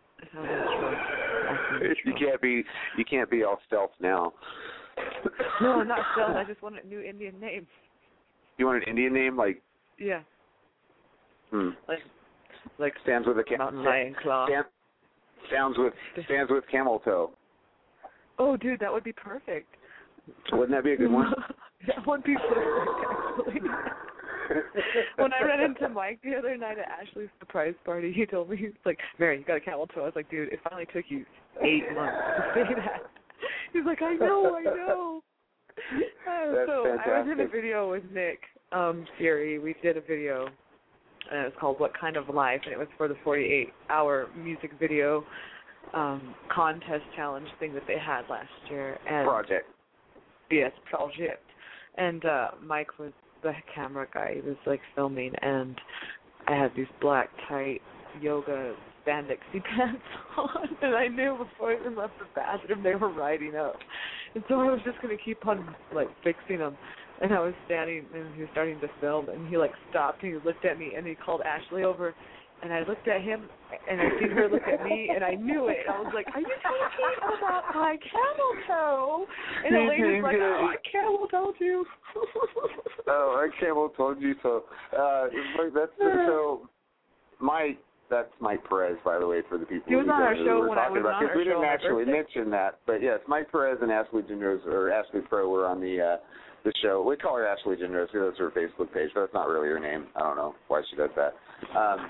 You can't be you can't be all stealth now. No, not stealth. I just want a new Indian name. You want an Indian name like? Yeah. Hmm. Like like stands with a ca- mountain lion claw. Stand, stands with stands with camel toe. Oh, dude, that would be perfect. Wouldn't that be a good one? That would be perfect, actually. When I ran into Mike the other night at Ashley's surprise party, he told me, he was like, Mary, you got a camel toe. I was like, dude, it finally took you eight months to say that. He's like, I know, I know. Uh, That's so fantastic. I was in a video with Nick um, Fury. We did a video, and it was called What Kind of Life, and it was for the forty-eight hour music video um, contest challenge thing that they had last year. And Project. Yes, project. And uh, Mike was the camera guy. He was like filming, and I had these black tight yoga spandexy pants on, and I knew before I even left the bathroom they were riding up, and so I was just gonna keep on like fixing them. And I was standing, and he was starting to film, and he like stopped, and he looked at me, and he called Ashley over. And I looked at him, and I seen her look at me, and I knew it. I was like, are you talking about my camel toe? And the lady's like, oh, I camel told you. Oh, I camel told you so. Uh, that's so. Mike, that's Mike Perez, by the way, for the people he was who on our don't know show who we're when I talking was about. on our we show didn't on actually birthday. mention that, but yes, Mike Perez and Ashley Gendros, or Ashley Pro, were on the uh, the show. We call her Ashley Gendros because that's her Facebook page, but that's not really her name. I don't know why she does that. Um,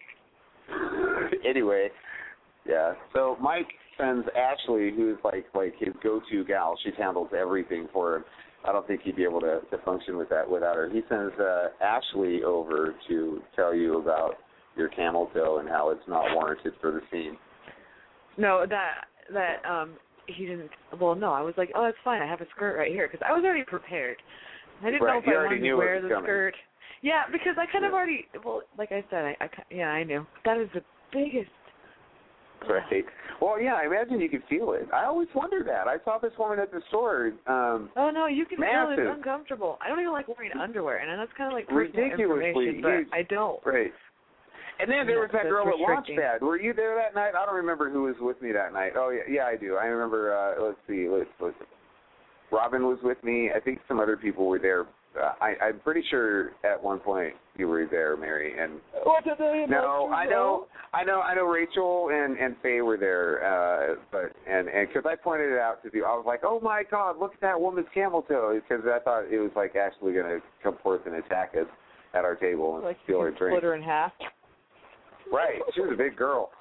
Anyway, yeah. So Mike sends Ashley, who's like like his go-to gal. She handles everything for him. I don't think he'd be able to, to function with that without her. He sends uh, Ashley over to tell you about your camel toe and how it's not warranted for the scene. No, that that um he didn't. Well, no, I was like, oh, that's fine. I have a skirt right here because I was already prepared. I didn't right. know if you I already wanted knew to wear it was the coming. skirt. Yeah, because I kind yeah. of already. Well, like I said, I, I yeah, I knew that is the biggest. Right. Well, yeah, I imagine you could feel it. I always wondered that. I saw this woman at the store. Um, oh no, you can massive. feel it's uncomfortable. I don't even like wearing underwear, and that's kind of like personal ridiculously information, but huge. I don't. Right. And then there Yeah, was that that's girl at restricting. Launchpad. Were you there that night? I don't remember who was with me that night. Oh yeah, yeah, I do. I remember. Uh, let's see. Let's, let's. Robin was with me. I think some other people were there. Uh, I, I'm pretty sure at one point you were there, Mary. And what did they no, I know, I know, I know. Rachel and and Faye were there, uh, but and and because I pointed it out to you, I was like, oh my God, look at that woman's camel toe, because I thought it was like actually going to come forth and attack us. at our table and like steal her you drink. split her in half. Right. She was a big girl.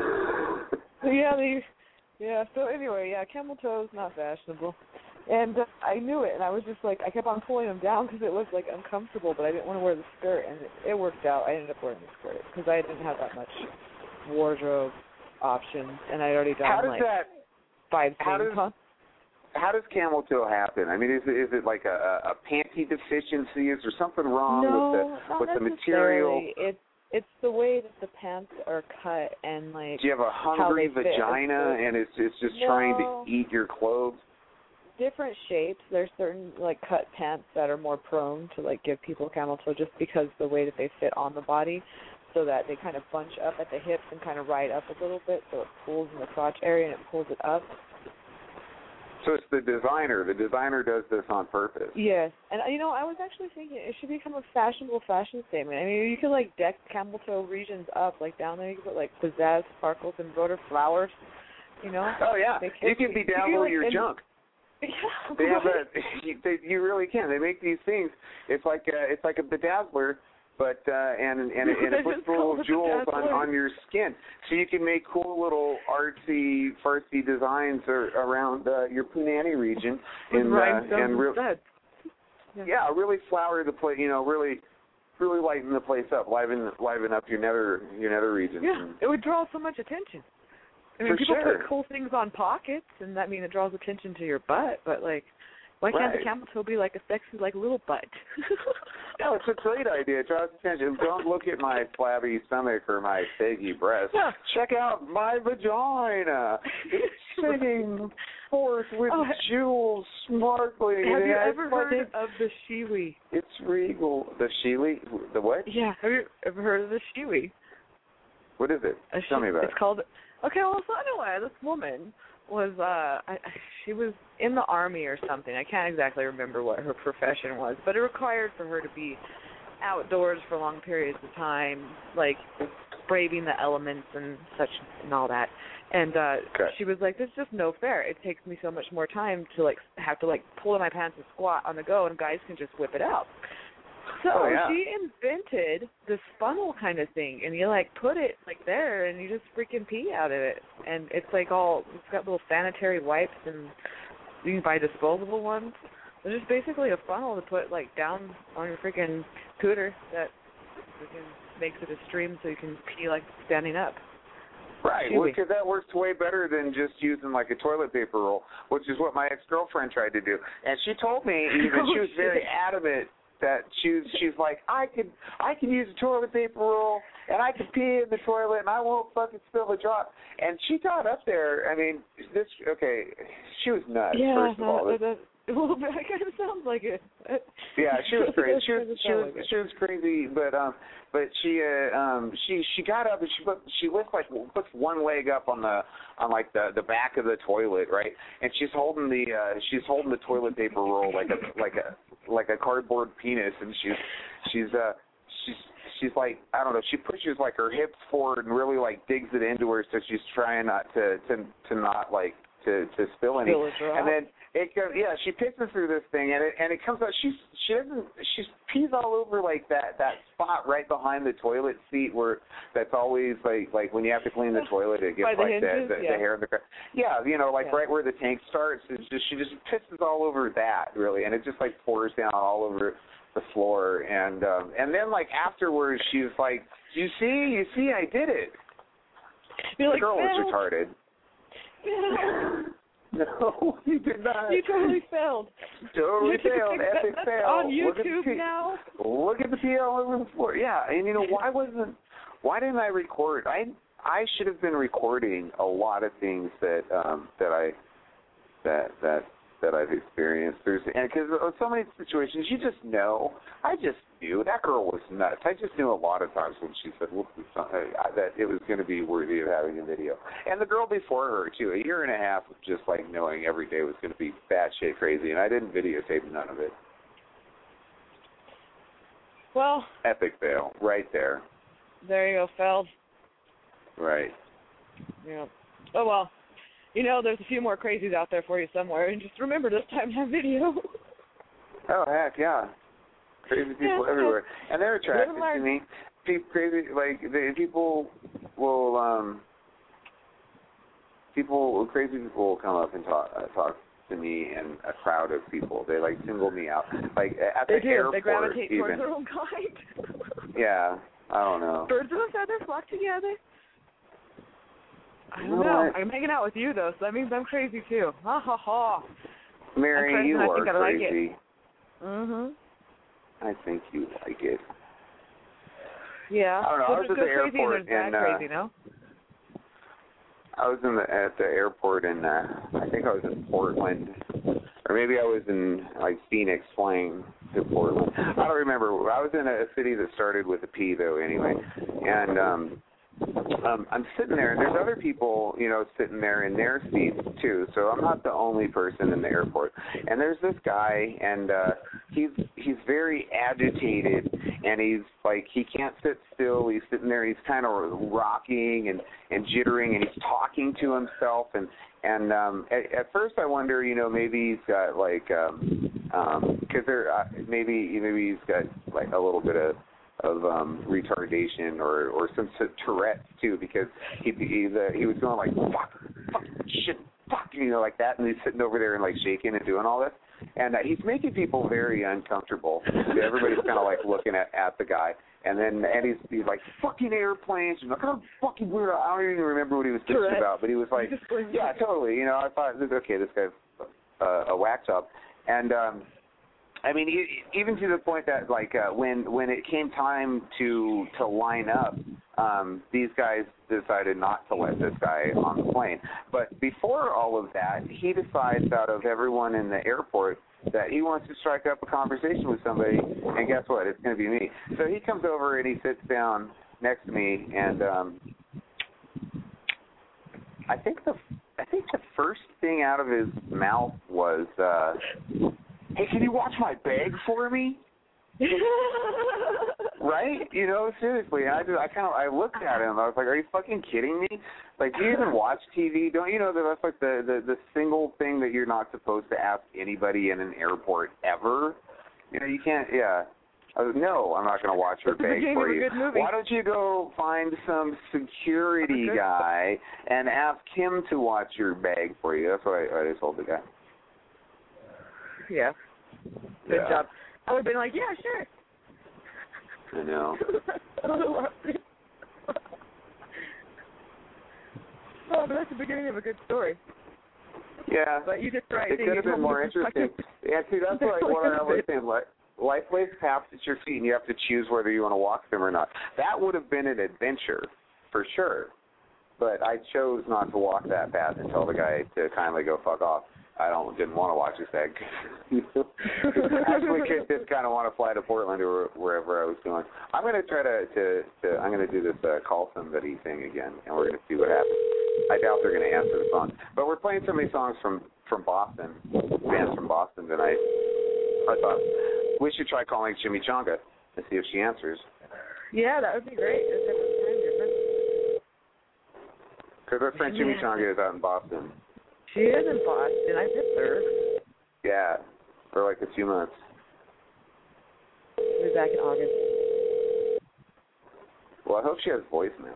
yeah, they, yeah. So anyway, yeah, camel toe is not fashionable, and uh, I knew it, and I was just like, I kept on pulling them down because it was like uncomfortable, but I didn't want to wear the skirt, and it, it worked out. I ended up wearing the skirt because I didn't have that much wardrobe options, and I'd already done how does like that, five how things. does, Huh? How does camel toe happen? I mean, is it, is it like a, a panty deficiency? Is there something wrong no, with the not with the material? necessarily. It's it's the way that the pants are cut and like. Do you have a hungry vagina and it's it's just no. trying to eat your clothes? Different shapes. There's certain like cut pants that are more prone to like give people camel toe just because the way that they fit on the body, so that they kind of bunch up at the hips and kind of ride up a little bit, so it pulls in the crotch area and it pulls it up. So it's the designer. The designer does this on purpose. Yes, and you know, I was actually thinking it should become a fashionable fashion statement. I mean, you could like deck camel toe regions up, like down there you could put like pizzazz, sparkles, and embroidered flowers. You know? Oh yeah, you can be down below like, your and, junk. Yeah, they have a. You, they, you really can. They make these things. It's like a, it's like a bedazzler. But uh, and and, and it puts little jewels on, on your skin, so you can make cool little artsy, fartsy designs or, around uh, your punani region, and uh, and re- yeah. yeah, really flower the place. You know, really, really lighten the place up, liven liven up your nether your nether region. Yeah, it would draw so much attention. I mean, For people sure. put cool things on pockets, and that means it draws attention to your butt. But like, why can't right. the camel toe be like a sexy like little butt? No, it's a great idea. It draws attention. Don't look at my flabby stomach or my saggy breast. Yeah. Check out my vagina. It's singing forth with oh, jewels sparkling. Have you yeah, ever heard like, of the shiwi? It's regal. The shiwi? The what? Yeah. Have you ever heard of the shiwi? What is it? A Tell shi- me about it's it. called. Okay, well, so anyway, this woman was uh I, she was in the army or something. I can't exactly remember what her profession was, but it required for her to be outdoors for long periods of time, like braving the elements and such and all that. And uh okay. she was like, "This is just no fair. It takes me so much more time to like have to like pull in my pants and squat on the go, and guys can just whip it out." So oh, yeah. she invented this funnel kind of thing, and you like put it like there, and you just freaking pee out of it, and it's like all it's got little sanitary wipes, and you can buy disposable ones. It's just basically a funnel to put like down on your freaking cooter that freaking makes it a stream so you can pee like standing up. Right, well, because that works way better than just using like a toilet paper roll, which is what my ex-girlfriend tried to do. And she told me even oh, she was shit. very adamant that she was, she's like, I can I can use a toilet paper roll and I can pee in the toilet and I won't fucking spill a drop. And she got up there. I mean, this okay. She was nuts. Yeah, first of no, all, that, that, well, that kind of sounds like it. Yeah, she was crazy. She was she was like she was crazy, but um, but she uh, um she she got up and she put she lifts like puts one leg up on the on like the the back of the toilet, right? And she's holding the uh she's holding the toilet paper roll like a like a like a cardboard penis, and she's she's uh she's she's like I don't know. She pushes like her hips forward and really like digs it into her, so she's trying not to to to not like to to spill any. Spill a drop. And then it goes, yeah, she pisses through this thing, and it and it comes out. She's she doesn't she pees all over like that that spot right behind the toilet seat where that's always like like when you have to clean the toilet, it gets By the like hinges? the, the, Yeah. the hair in the cra- yeah, you know, like Yeah. right where the tank starts. It's just she just pisses all over that really, and it just like pours down all over the floor, and um, and then like afterwards she's like, you see, you see, I did it. You're the like, girl was "Failed." retarded. No, you did not. You totally failed. Totally You took a failed. picture. Epic That's fail. on Look at YouTube the P- now. Look at the P L over the floor. Yeah, and you know why wasn't? Why didn't I record? I I should have been recording a lot of things that um that I that that that I've experienced. There's and because so many situations you just know. I just knew that girl was nuts. I just knew a lot of times when she said look, that it was going to be worthy of having a video. And the girl before her too. A year and a half of just like knowing every day was going to be batshit crazy, and I didn't videotape none of it. Well, Epic fail, right there. there you go, failed. Right. Yeah. Oh well. You know, there's a few more crazies out there for you somewhere, and just remember this time to have video. Oh heck yeah. crazy people Yeah, everywhere, and they're attracted Live to me. People crazy like the people will um people crazy people will come up and talk uh, talk to me and a crowd of people. They like single me out. Like at They the do. airport, They gravitate even. towards their own kind. Yeah, I don't know. Birds of a feather flock together. I You don't know know. what? I'm hanging out with you though, so that means I'm crazy too. Ha ha ha. Mary, I'm you and I are think I like crazy. it. Mhm. I think you like it. Yeah. I don't know. So I was there's at the good crazy and airport there's bad and, uh, crazy, no? I was in the at the airport in uh, I think I was in Portland, or maybe I was in like Phoenix flying to Portland. I don't remember. I was in a city that started with a P though. Anyway, and um, um, I'm sitting there, and there's other people, you know, sitting there in their seats too. So I'm not the only person in the airport. And there's this guy, and uh, he's he's very agitated, and he's like he can't sit still. He's sitting there. He's kind of rocking and and jittering, and he's talking to himself. And and um, at, at first I wonder, you know, maybe he's got like um, um, because there uh, maybe maybe he's got like a little bit of. of um, retardation or, or some sort of Tourette's too, because he he, the, he was going like fuck, fuck, shit, fuck, you know, like that, and he's sitting over there and like shaking and doing all this, and uh, he's making people very uncomfortable. Everybody's kind of like looking at, at the guy, and then and he's he's like fucking airplanes, and like oh fucking weird. I don't even remember what he was bitching about, but he was like, yeah, totally, you know. I thought okay, this guy's uh, a whack job, and. um I mean, even to the point that, like, uh, when when it came time to to line up, um, these guys decided not to let this guy on the plane. But before all of that, he decides out of everyone in the airport that he wants to strike up a conversation with somebody, and guess what? It's going to be me. So he comes over and he sits down next to me, and um, I think the I think the first thing out of his mouth was. Uh, Hey, can you watch my bag for me? Right? You know, seriously. And I just, I kind of, I looked at him. I was like, "Are you fucking kidding me? Like, do you even watch T V? Don't you know that that's like the, the the single thing that you're not supposed to ask anybody in an airport ever? You know, you can't. Yeah. I was, no, I'm not going to watch your bag for you. Why don't you go find some security guy and ask him to watch your bag for you?" That's what I, I just told the guy. Yeah. Good yeah. job. I would have been like, yeah, sure. I know. Oh, but that's the beginning of a good story. Yeah. But you just right. It could have been more interesting. Yeah, see, that's like what I always say. Like, life lays paths at your feet, and you have to choose whether you want to walk them or not. That would have been an adventure, for sure. But I chose not to walk that path and tell the guy to kindly go fuck off. I don't didn't want to watch his bag. Actually, kid did kind of want to fly to Portland or wherever I was going. I'm going to try to, to, to I'm going to do this uh, call somebody thing again, and we're going to see what happens. I doubt they're going to answer the phone. But we're playing so many songs from, from Boston, bands from Boston tonight. I thought we should try calling Chimichanga and see if she answers. Yeah, that would be great. Because our friend Chimichanga is out in Boston. She is in Boston. I missed her. Yeah, for like a few months. We'll be back in August. Well, I hope she has voicemail.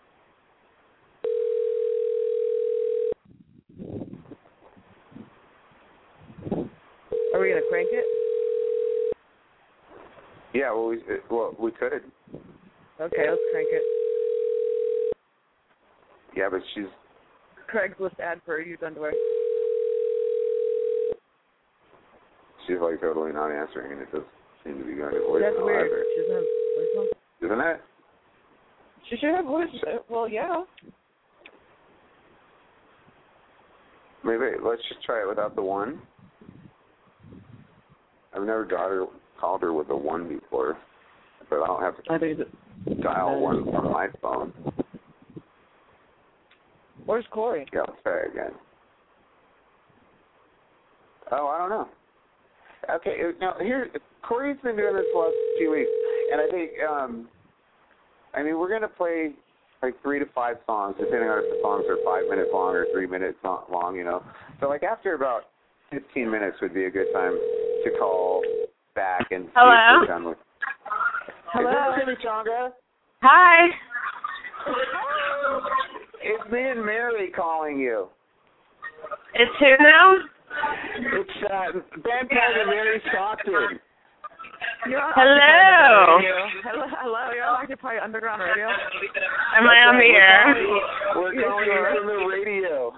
Are we gonna crank it? Yeah, well, we well we could. Okay, let's crank it. Yeah, but she's. Craigslist ad for used underwear. She's like totally not answering, and it doesn't seem to be going to voicemail. That's weird. Either. She doesn't have voicemail. Isn't it? She should have voicemail. Well, yeah. Maybe let's just try it without the one. I've never got her, called her with a one before, but I don't have to I think it's dial one from my phone. Where's Corey? Yeah, let's try it again. Oh, I don't know. Okay, now here, Corey's been doing this the last few weeks, and I think, um, I mean, we're going to play like three to five songs, depending on if the songs are five minutes long or three minutes long, you know. So, like, after about fifteen minutes would be a good time to call back and see Hello? if we're done with. Hello? Is this Chimichanga? Hi. It's me and Mary calling you. It's who now? It's uh, Ben Peg and Mary Stockton. You're on Hello. Occupy Radio. Hello, hello. You're on Occupy Underground Radio. Am I on the air? We're calling you from the radio.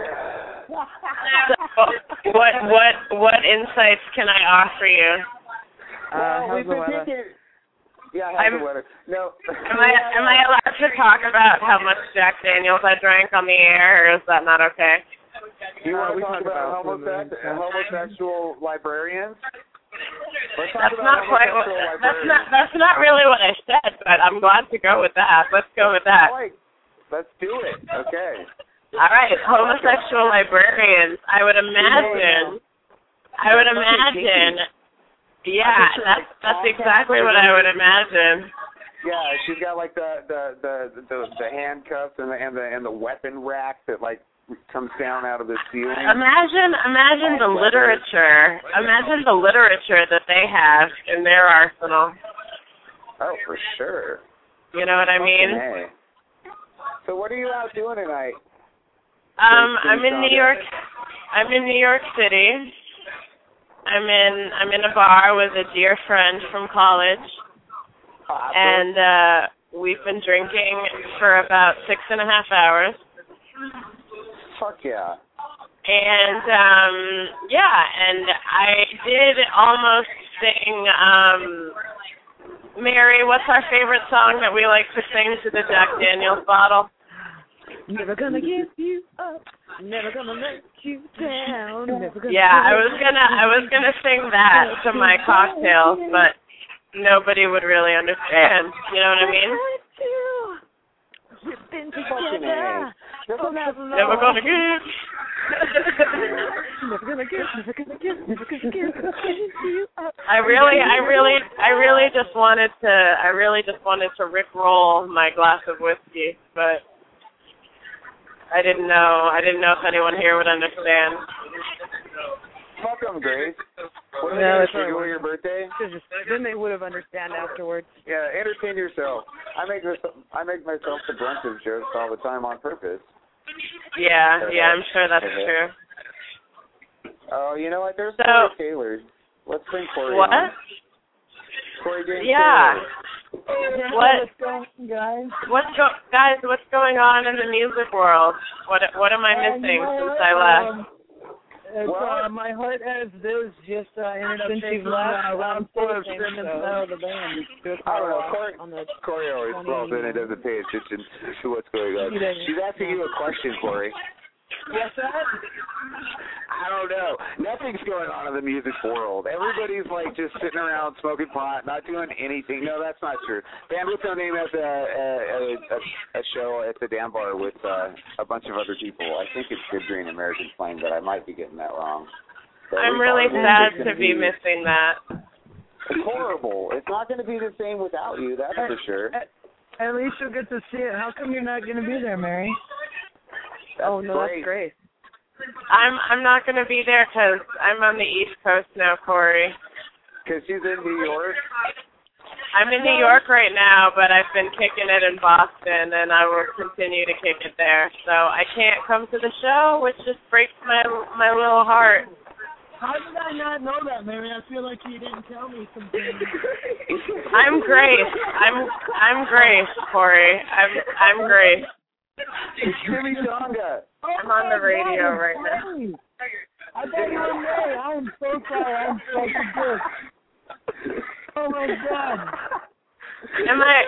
So, what what what insights can I offer you? Uh, well, how's we've the been weather? thinking. Yeah, how's I'm- the weather? No. Am I am I allowed to talk about how much Jack Daniels I drank on the air, or is that not okay? You Uh, want to we talk talk about, about homosex- women and stuff. homosexual librarians? Let's talk That's about not quite what homosexual that's librarians. not that's not really what I said, but I'm glad to go with that. Let's go with that. All right, let's do it. Okay. All right, homosexual librarians. I would imagine. I would imagine. Yeah, that's that's exactly what I would imagine. Yeah, she's got like the the the the, the handcuffs and the and the and the weapon rack that like comes down out of the ceiling. Imagine, imagine the literature. Imagine the literature that they have in their arsenal. Oh, for sure. You know what I mean? Hey. So what are you out doing tonight? Um, Please, I'm in please, New York. I'm in New York City. I'm in I'm in a bar with a dear friend from college, Awesome. and uh, we've been drinking for about six and a half hours. Fuck yeah. And um, yeah, and I did almost sing. Um, Mary, what's our favorite song that we like to sing to the Jack Daniels bottle? Never gonna give you up. Never gonna let you down. Never gonna Yeah, I was gonna I was gonna sing that to my cocktails, but nobody would really understand. You know what I mean? We've been Fucking together. A. Never gonna give. Never gonna give. Never gonna give. Never gonna give. Never gonna give you up. I really, I really, I really just wanted to, I really just wanted to rickroll my glass of whiskey, but I didn't know, I didn't know if anyone here would understand. Fuck them, Grace. What are No, they it's going to do all for your birthday? Just, then they would have understand afterwards. Yeah, entertain yourself. I make this, I make myself the brunt of jokes all the time on purpose. Yeah, yeah, I'm sure that's true. Oh, you know what? There's So- Corey Taylor. Let's bring Corey What? on. Corey James Yeah. Taylor. What? What's going on, guys? What's go, guys? What's going on in the music world? What What am I missing since I left? Um, it's, uh, my heart as this just uh, ended up Since taking you've left, uh, around four of so- seven out of the band. I don't know. Corey, On the Corey always twenty falls in and doesn't pay attention to what's going on. He doesn't. She's asking you a question, Corey. What's that? I don't know. Nothing's going on in the music world. Everybody's like just sitting around smoking pot, not doing anything. No, that's not true. Bandwidth No Name has a a, a, a show at the Dam Bar with uh, a bunch of other people. I think it's Good Green American Flame, but I might be getting that wrong. But I'm we really thought it sad was to gonna be missing that. It's horrible. It's not going to be the same without you. That's for sure. At, at least you'll get to see it. How come you're not going to be there, Mary? That's oh no, great. that's great. I'm I'm not going to be there because I'm on the East Coast now, Corey. Because she's in New York. I'm in New York right now, but I've been kicking it in Boston, and I will continue to kick it there. So I can't come to the show, which just breaks my my little heart. How did I not know that, Mary? I feel like you didn't tell me something. I'm Grace. I'm I'm Grace, Corey. I'm I'm Grace. Chimichanga. I'm on the radio right now. I thought you were Mary. I'm so sorry. I'm fucking good. Oh my God. Am I?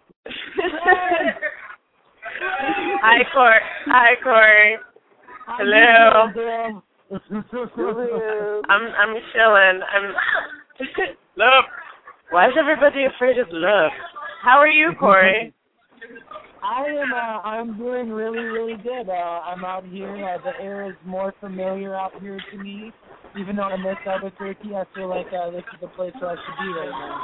Hi, Corey. Hi, Corey. Hello. I'm I'm chilling. I'm love. Why is everybody afraid of love? How are you, Corey? I am. Uh, I'm doing really, really good. Uh, I'm out here. Uh, the air is more familiar out here to me. Even though I miss Albuquerque, I feel like uh, this is the place where I should be right now.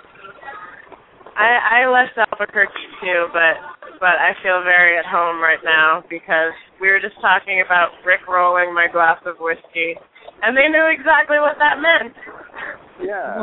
I I left Albuquerque too, but but I feel very at home right now because we were just talking about Rick rolling my glass of whiskey, and they knew exactly what that meant. Yeah.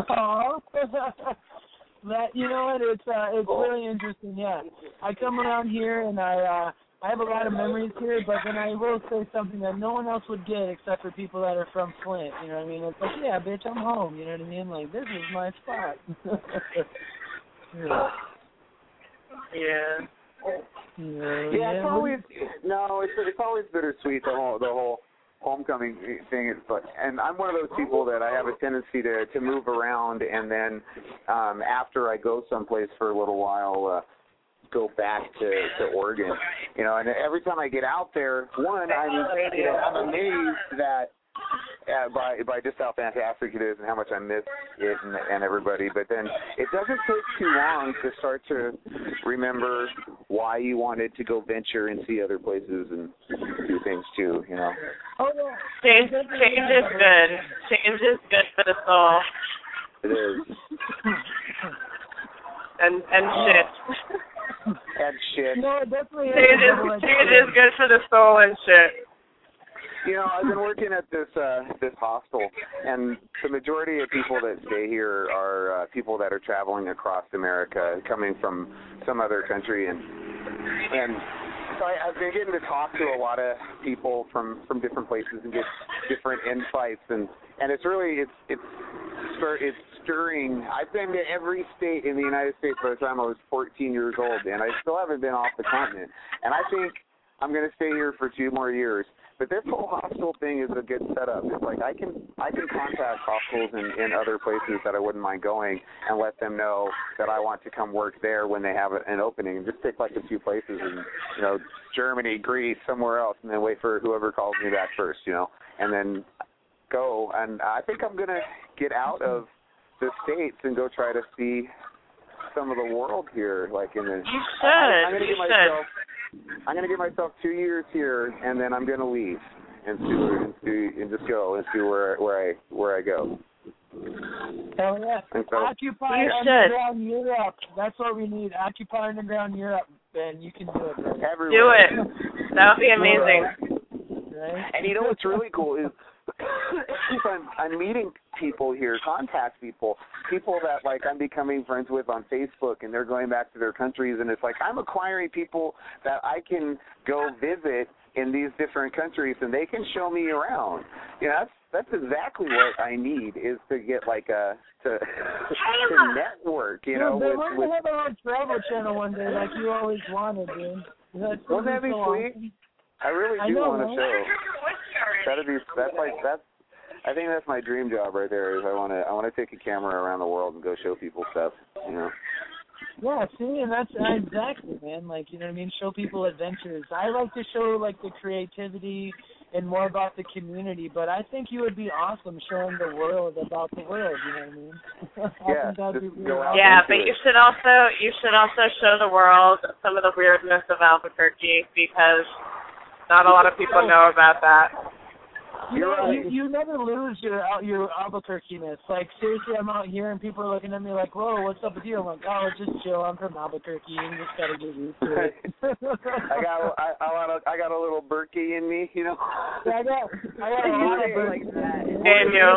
That, you know what? It's uh, it's really interesting. Yeah, I come around here and I uh, I have a lot of memories here, but then I will say something that no one else would get except for people that are from Flint. You know what I mean? It's like, yeah, bitch, I'm home. You know what I mean? Like, this is my spot. yeah. Yeah. Yeah, Yeah, it's always no, it's it's always bittersweet the whole the whole homecoming thing is, but and I'm one of those people that I have a tendency to to move around, and then um after I go someplace for a little while, uh, go back to to Oregon, you know, and every time I get out there, one I'm you know I'm amazed that. Uh, by by just how fantastic it is and how much I miss it and, and everybody. But then it doesn't take too long to start to remember why you wanted to go venture and see other places and do things too, you know. Oh, yeah. Change, change is good. Change is good for the soul. It is. And and shit. And shit. No, it definitely is. Change is, change is good for the soul and shit. You know, I've been working at this uh, this hostel, and the majority of people that stay here are uh, people that are traveling across America, coming from some other country, and and so I, I've been getting to talk to a lot of people from, from different places and get different insights, and, and it's really it's it's stir, it's stirring. I've been to every state in the United States by the time I was fourteen years old, and I still haven't been off the continent, and I think I'm going to stay here for two more years. But this whole hostel thing is a good setup. It's like I can I can contact hostels in, in other places that I wouldn't mind going and let them know that I want to come work there when they have an opening. And just pick like a few places in, you know, Germany, Greece, somewhere else, and then wait for whoever calls me back first, you know, and then go. And I think I'm going to get out of the States and go try to see some of the world here, like in the. You should. I, I'm gonna you give myself, I'm going to give myself two years here, and then I'm going to leave and see, and see and just go and see where where I where I go. Hell yeah! So, Occupy you Underground should. Europe. That's what we need. Occupy Underground Europe, and you can do it. Bro. Do it. That would be amazing. Right? And you know what's really cool is I'm, I'm meeting people here, contact people, people that like I'm becoming friends with on Facebook, and they're going back to their countries, and it's like I'm acquiring people that I can go visit in these different countries, and they can show me around. You know, that's that's exactly what I need is to get like a to, to network. You know, dude, with, we're with, gonna have our own travel channel one day, like you always wanted, dude. That's wouldn't that be so sweet? awesome. I really I do know, want to right? show. That'd be that's like that's. I think that's my dream job right there. Is I want to I want to take a camera around the world and go show people stuff. You know. Yeah, see, and that's exactly, man. Like, you know what I mean? Show people adventures. I like to show like the creativity and more about the community, but I think you would be awesome showing the world about the world. You know what I mean? I Yeah, think that'd be just really go out awesome. Yeah, into but it. you should also you should also show the world some of the weirdness of Albuquerque, because not a lot of people know about that. You, You're know, right. you, you never lose your your Albuquerque-ness. Like, seriously, I'm out here and people are looking at me like, whoa, what's up with you? I'm like, oh, just chill. I'm from Albuquerque. You just got to get used to it. I got I, I, got a, I got a little Berkey in me, you know. Yeah, I got, I got a lot of like that. Daniel.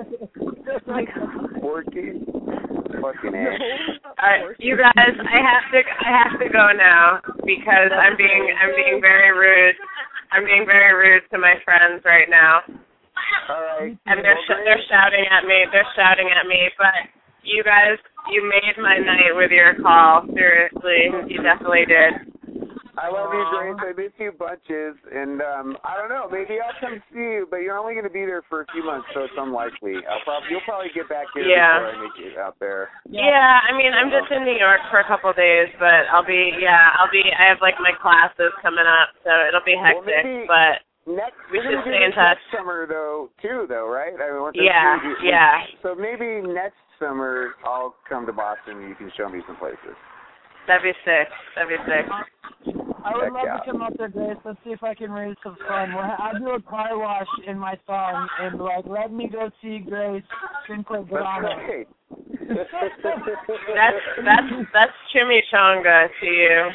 Like, Berkey. Fucking ass. All right, you guys, I have to I have to go now because I'm being I'm being very rude. I'm being very rude to my friends right now. All right. And they're sh- they're shouting at me. They're shouting at me. But you guys, you made my night with your call. Seriously, you definitely did. I love you, Grace. I miss you bunches, and um, I don't know. Maybe I'll come see you, but you're only going to be there for a few months, so it's unlikely. I'll probably you'll probably get back here Yeah. before I make it out there. Yeah, I mean, I'm just in New York for a couple of days, but I'll be yeah, I'll be. I have like my classes coming up, so it'll be hectic. Well, maybe but next we we're should gonna do stay in this touch. next summer though, too, though, right? I mean, weren't there Yeah, two- yeah. So maybe next summer I'll come to Boston and you can show me some places. That'd be sick. That'd be sick. I would Heck love yeah. to come up there, Grace. Let's see if I can raise some fun. We'll ha- I'll do a car wash in my song and be like, let me go see Grace Sinclair That's Grano. great. That's that's that's chimichanga to you. That's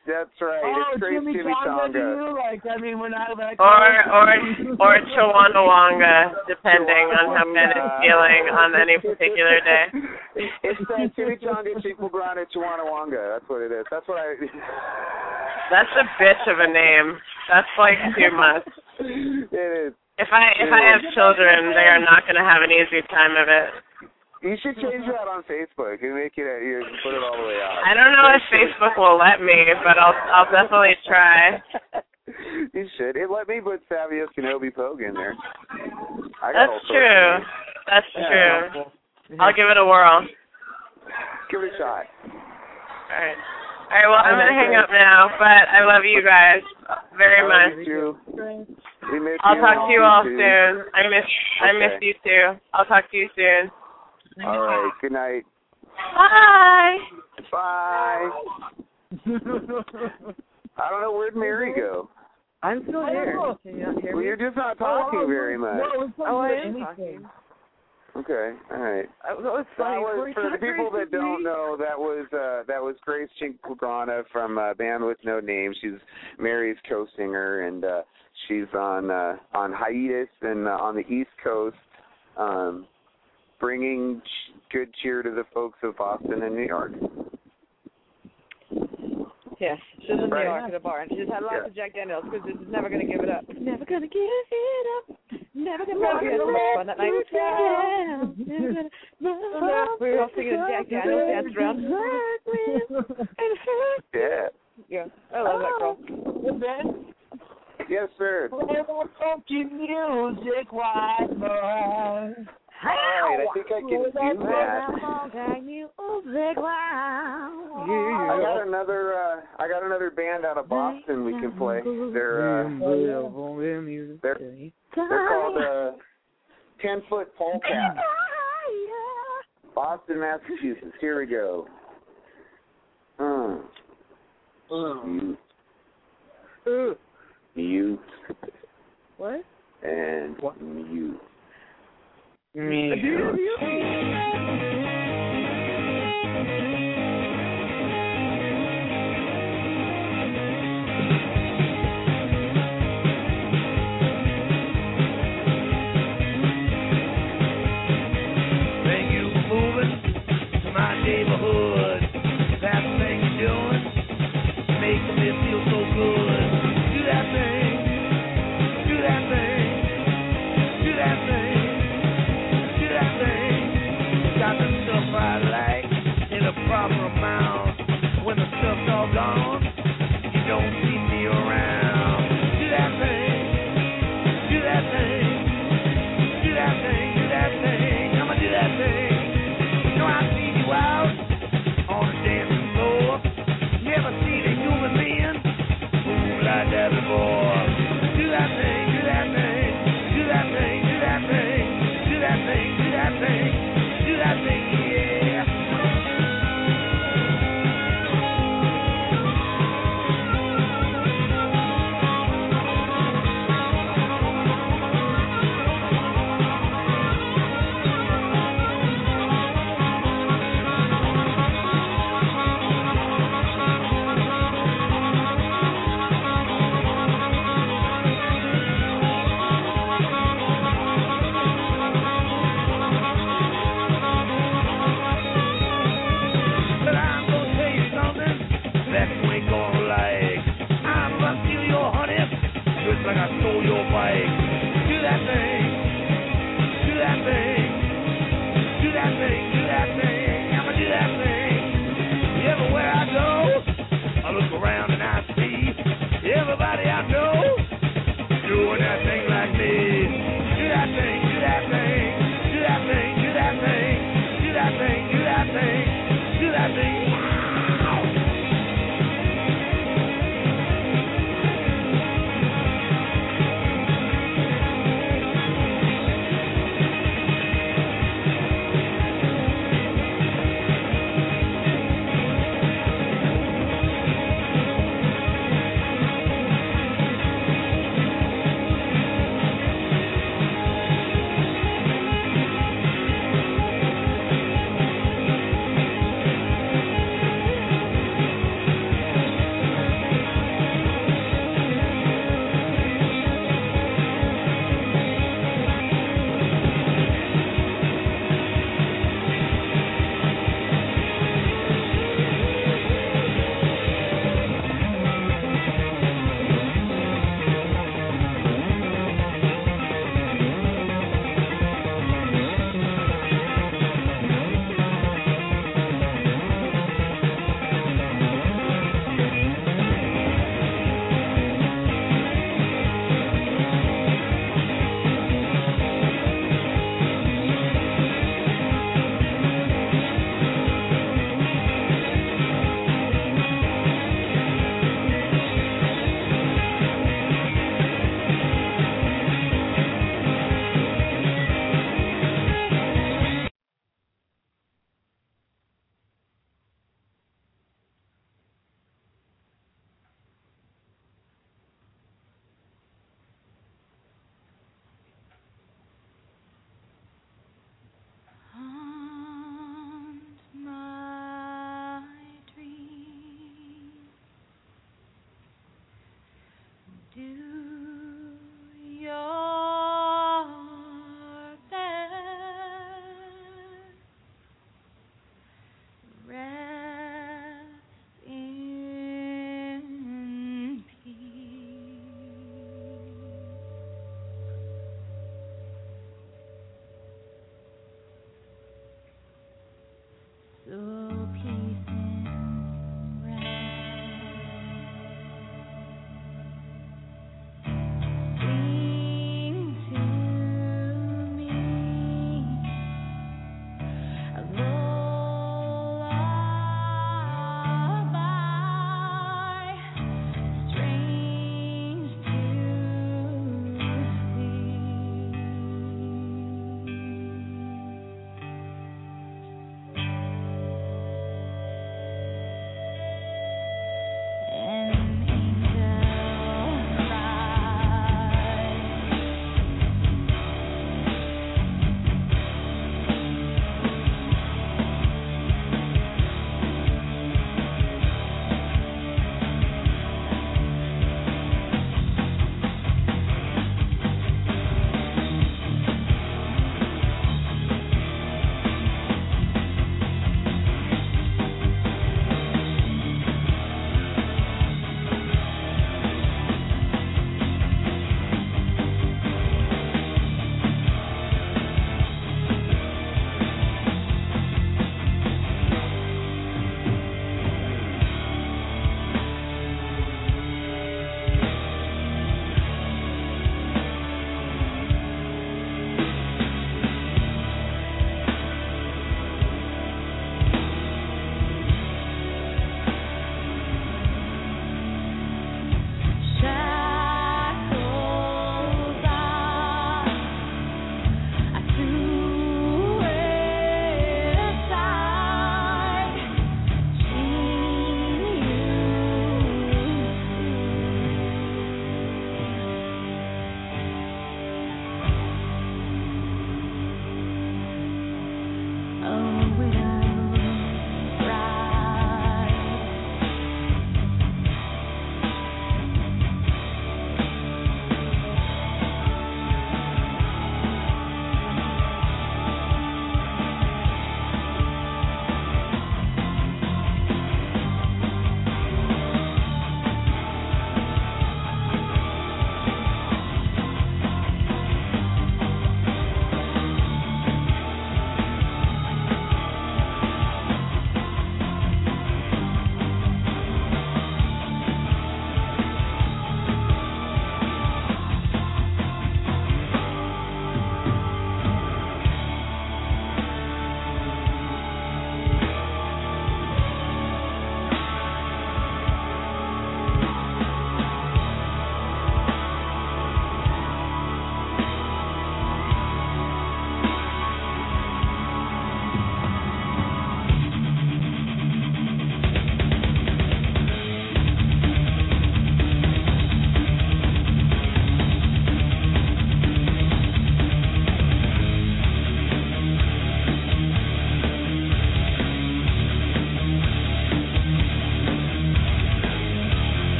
That's right. Oh, it's Grace Jimmy Chimichanga. do you like? I mean, when I like. Or or or Chawandawanga, depending on how Ben is feeling on any particular day. It's that Chimichanga Chikwugrana Chawandawanga. That's what it is. That's what I. That's a bitch of a name. That's like too much. It is. If I if I have children, they are not going to have an easy time of it. You should change that on Facebook and make it. You put it all the way out. I don't know if Facebook will let me, but I'll I'll definitely try. You should. It let me put Savio Kenobi Pogue in there. I got That's true. That's yeah. true. I'll give it a whirl. Give it a shot. All right. All right. Well, I'm gonna hang up now, but I love you guys very much. You. We miss I'll you. talk to you all too. soon. I miss I miss Okay. you too. I'll talk to you soon. All right. Good night. Bye. Bye. I don't know, where'd Mary go? I'm still here. Can you not hear Well, me? you're just not talking very much. Oh, I am talking. Okay, all right. I, that was That funny. was, Corey for the talked people Grace that with don't me. know, that was uh, that was Grace Chikwugrana from a band with no name. She's Mary's co-singer, and uh, she's on uh, on hiatus and uh, on the East Coast, um, bringing ch- good cheer to the folks of Boston and New York. Yes, she was in Right. New York at a bar, and she just had lots Yeah. of Jack Daniels because this is never going to give it up. Never going to give it up. Never going to give it up. Fun that night. Yeah. We were all singing Jack Daniels, danced around. Yeah. Yeah, I love that girl. Yes, sir. Play that funky music, white boy. All right, I think I can do that. I got another. Uh, I got another band out of Boston we can play. They're uh, they're, they're called uh, Ten Foot Polecat. Boston, Massachusetts. Here we go. Mm. Mute. Mute. What? And mute. When you moving to my neighborhood, that thing you're doing, making me feel so good. Do that thing, do that thing, do that thing, do that thing. Got the stuff I like in a proper amount. When the stuff's all gone, you don't see me around. Do that thing, do that thing, do that thing, do that thing. I'ma do that thing. You know I see you out on the dancing floor. Never seen a human being move like that before. Do that thing, do that thing, do that thing, do that thing, do that thing, do that thing, do that thing, yeah.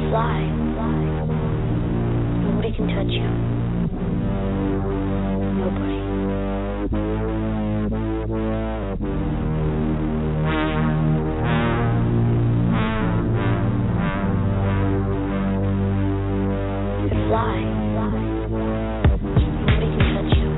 fly. Nobody can touch you. Nobody. You fly. Nobody can touch you.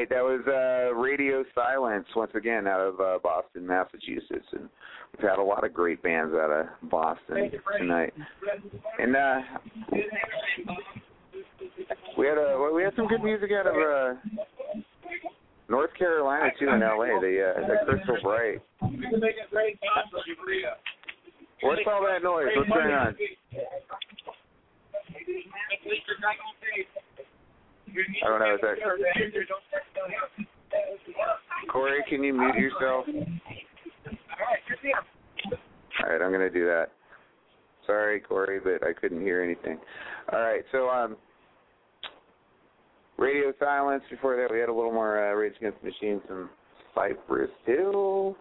right, that was uh, Radio Silence, once again, out of uh, Boston, Massachusetts. And we've had a lot of great bands out of Boston tonight. And uh, we had a, we had some good music out of uh, North Carolina, too, in L A, the, uh, the Crystal Bright. What's all that noise? What's going on? I don't know. Is that... Corey, can you mute yourself? All right, I'm going to do that. Sorry, Corey, but I couldn't hear anything. All right, so um, Radio Silence. Before that, we had a little more uh, Rage Against the Machine, some Cypress Hill.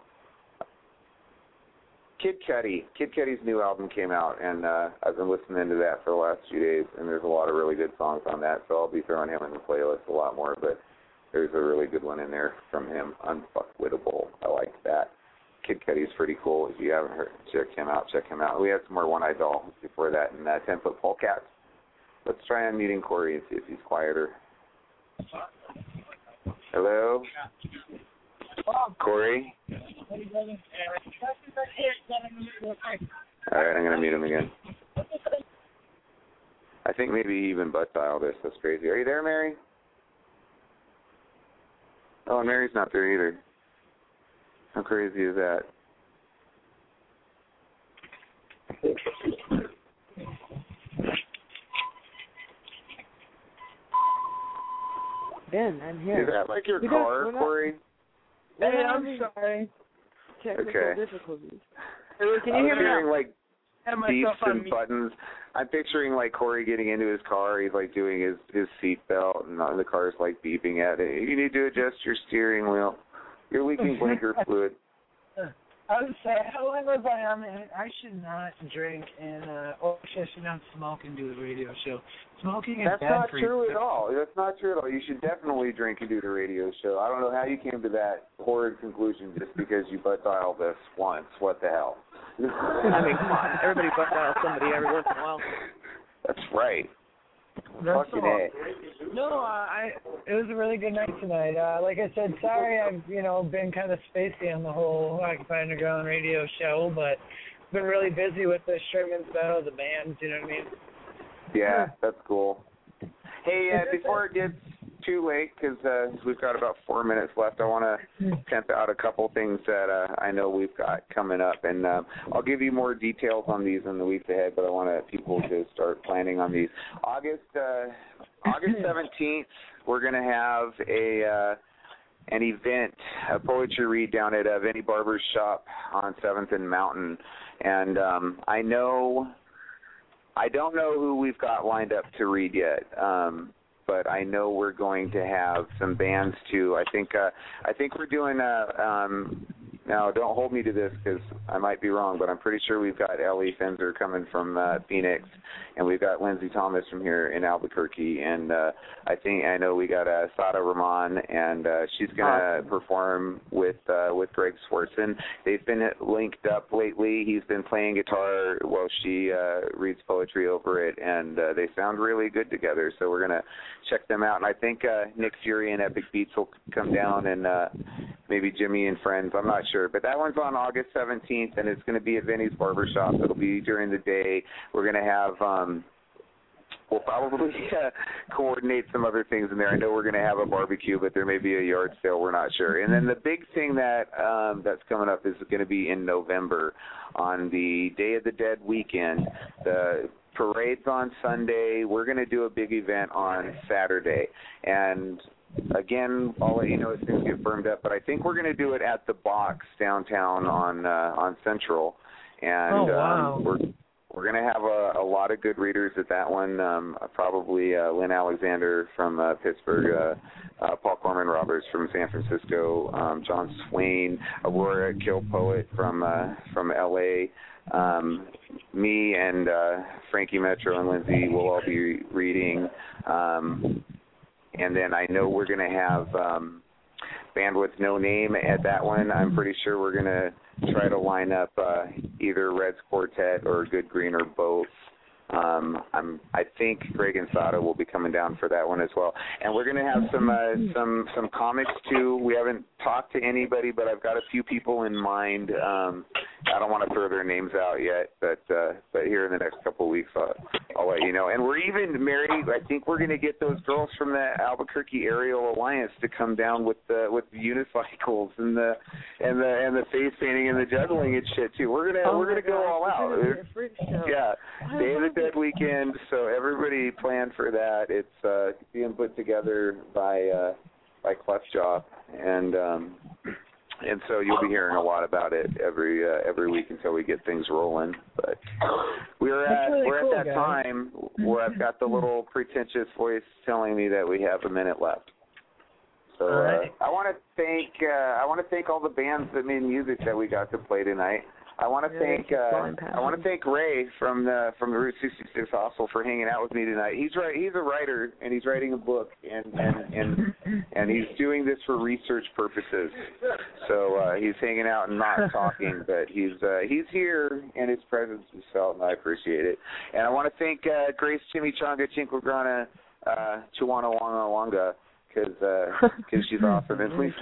Kid Cudi. Kid Cudi's new album came out, and uh, I've been listening to that for the last few days, and there's a lot of really good songs on that, so I'll be throwing him in the playlist a lot more, but there's a really good one in there from him, Unfuckwittable. I like that. Kid Cudi's pretty cool. If you haven't heard, check him out, check him out. We had some more One Eye Doll before that, and uh, ten-foot polecats. Let's try unmuting Corey and see if he's quieter. Hello? Corey? All right, I'm going to mute him again. I think maybe he even butt dialed this. That's crazy. Are you there, Mary? Oh, and Mary's not there either. How crazy is that? Ben, I'm here. Is that like your we car, Corey? Hey, I'm sorry. Technical Okay. difficulties. Can I you was hear me hearing now? like Have beeps myself on and mute. buttons. I'm picturing like Corey getting into his car. He's like doing his his seatbelt, and the car's like beeping at it. You need to adjust your steering wheel. You're leaking blinker fluid. I would say, however, but I mean, I should not drink and uh, or actually I should not smoke and do the radio show. Smoking is That's bad not for true you. at all. That's not true at all. You should definitely drink and do the radio show. I don't know how you came to that horrid conclusion just because you butt dialed this once. What the hell? I mean, come on. Everybody butt dials somebody every once in a while. That's right. That's Fucking all. A. No, uh, I. It was a really good night tonight. Uh, like I said, sorry I've you know been kind of spacey on the whole Occupy Underground radio show, but been really busy with the Sherman's Battle of the Bands. You know what I mean? Yeah, that's cool. Hey, uh, before it gets too late, because uh, we've got about four minutes left, I want to temp out a couple things that uh, I know we've got coming up, and uh, I'll give you more details on these in the weeks ahead, but I want uh, people to start planning on these. August uh, August seventeenth, we're going to have a uh, an event, a poetry read down at uh, Vinnie Barber's shop on seventh and Mountain, and um, I know... I don't know who we've got lined up to read yet, um, but I know we're going to have some bands too. I think uh, I think we're doing a. Um, now, don't hold me to this because I might be wrong, but I'm pretty sure we've got Ellie Fenzer coming from uh, Phoenix, and we've got Lindsay Thomas from here in Albuquerque, and uh, I think I know we got uh, Sada Rahman, and uh, she's going to awesome. perform with uh, with Greg Swartzen. They've been linked up lately. He's been playing guitar while she uh, reads poetry over it, and uh, they sound really good together. So we're going to check them out, and I think uh, Nick Fury and Epic Beats will come down, and uh, maybe Jimmy and Friends. I'm not sure. But that one's on August seventeenth, and it's going to be at Vinnie's Barbershop. It'll be during the day. We're going to have, um, we'll probably uh, coordinate some other things in there. I know we're going to have a barbecue, but there may be a yard sale. We're not sure. And then the big thing that um, that's coming up is going to be in November on the Day of the Dead weekend. The parade's on Sunday. We're going to do a big event on Saturday. And again, I'll let you know as soon as we get firmed up, but I think we're going to do it at the Box downtown on uh, on Central, and oh, wow. um, we're we're going to have a, a lot of good readers at that one. Um, probably uh, Lynn Alexander from uh, Pittsburgh, uh, uh, Paul Corman Roberts from San Francisco, um, John Swain, Aurora Kill Poet from uh, from L A. Um, me and uh, Frankie Metro and Lindsay will all be reading. Um, And then I know we're going to have um, Band with No Name at that one. I'm pretty sure we're going to try to line up uh, either Red's Quartet or Good Green or both Um, I'm, I think Greg and Sada will be coming down for that one as well. And we're going to have some uh, some some comics too. We haven't talked to anybody, but I've got a few people in mind. Um, I don't want to throw their names out yet, but uh, but here in the next couple of weeks, uh, I'll let you know. And we're even, Mary, I think we're going to get those girls from the Albuquerque Aerial Alliance to come down with the with the unicycles and the and the and the face painting and the juggling and shit too. We're gonna Oh we're gonna my go gosh, all it's out. gonna be a freak show. Yeah, I Day of the love Dead weekend. So everybody plan for that. It's uh, being put together by uh, by Clefjaw, and um, and so you'll be hearing a lot about it every uh, every week until we get things rolling. But we're at really we're cool, at that guys. time where I've got the little pretentious voice telling me that we have a minute left. So All right. uh, I want to thank uh, I want to thank all the bands that made music that we got to play tonight. I want to Yeah, thank keep uh, going, Pat. I want to thank Ray from the from the Route sixty-six Hostel for hanging out with me tonight. He's right. He's a writer and he's writing a book and and and, and he's doing this for research purposes. So uh, he's hanging out and not talking, but he's uh, he's here and his presence is felt, and I appreciate it. And I want to thank uh, Grace Chimichanga Chinquagrana uh, Chiwana Wanga Wanga. Because uh, she's awesome, and please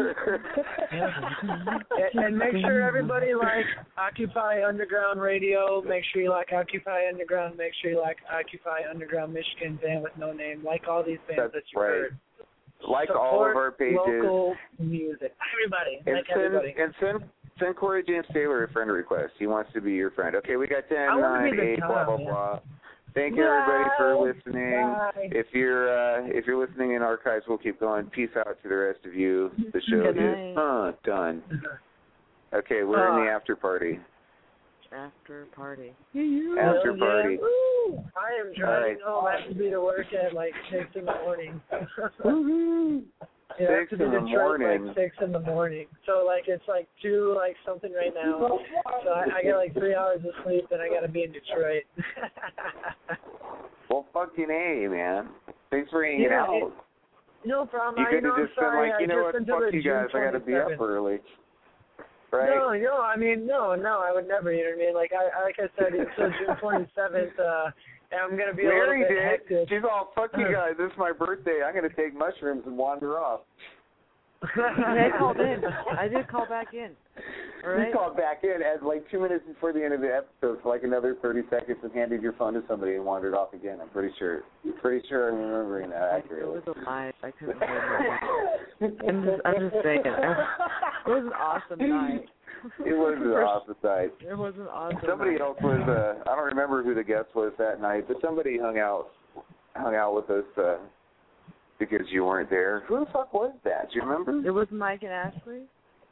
and, and make sure everybody like Occupy Underground Radio. Make sure you like Occupy Underground. Make sure you like Occupy Underground Michigan Band with No Name. Like all these bands That's that you right. heard. Like Support all of our pages. local music. Everybody. And like send, everybody. and send send Corey James Taylor a friend request. He wants to be your friend. Okay, we got ten, I wanna nine, be the eight, blah blah Tom, yeah. blah. Thank you everybody for Bye. listening. Bye. If you're uh, if you're listening in archives, we'll keep going. Peace out to the rest of you. The show Good is night. uh, done. Okay, we're in the after party. After party. After Hell party. Yeah. Woo! I am driving All home. I have to be to work at like six in the morning. Woohoo! Yeah, I have Six to be in to the Detroit morning. like six in the morning. So like it's like two like something right now. So I, I get like three hours of sleep, and I got to be in Detroit. Well, fucking A, man. Thanks for hanging Yeah, out. it- no problem. You I, could know, have I'm just been sorry. like, you I know just what, until fuck the you guys, June I got to be up twenty-seventh. early. Right? No, no, I mean, no, no, I would never. You know what I mean? Like I, like I said, until June twenty-seventh, uh, and I'm gonna be a Mary little bit did. hectic. She's all, fuck you guys, this is my birthday. I'm going to take mushrooms and wander off. I called in. I did call back in. All right. You called back in at like two minutes before the end of the episode for like another thirty seconds and handed your phone to somebody and wandered off again. I'm pretty sure. Pretty sure I'm remembering that accurately. It was a lie. I couldn't hold it. I'm just, I'm just saying. It was an awesome night. It was an awesome night. It was an awesome Somebody night. else was, uh, I don't remember who the guest was that night, but somebody hung out hung out with us uh, because you weren't there. Who the fuck was that? Do you remember? It was Mike and Ashley.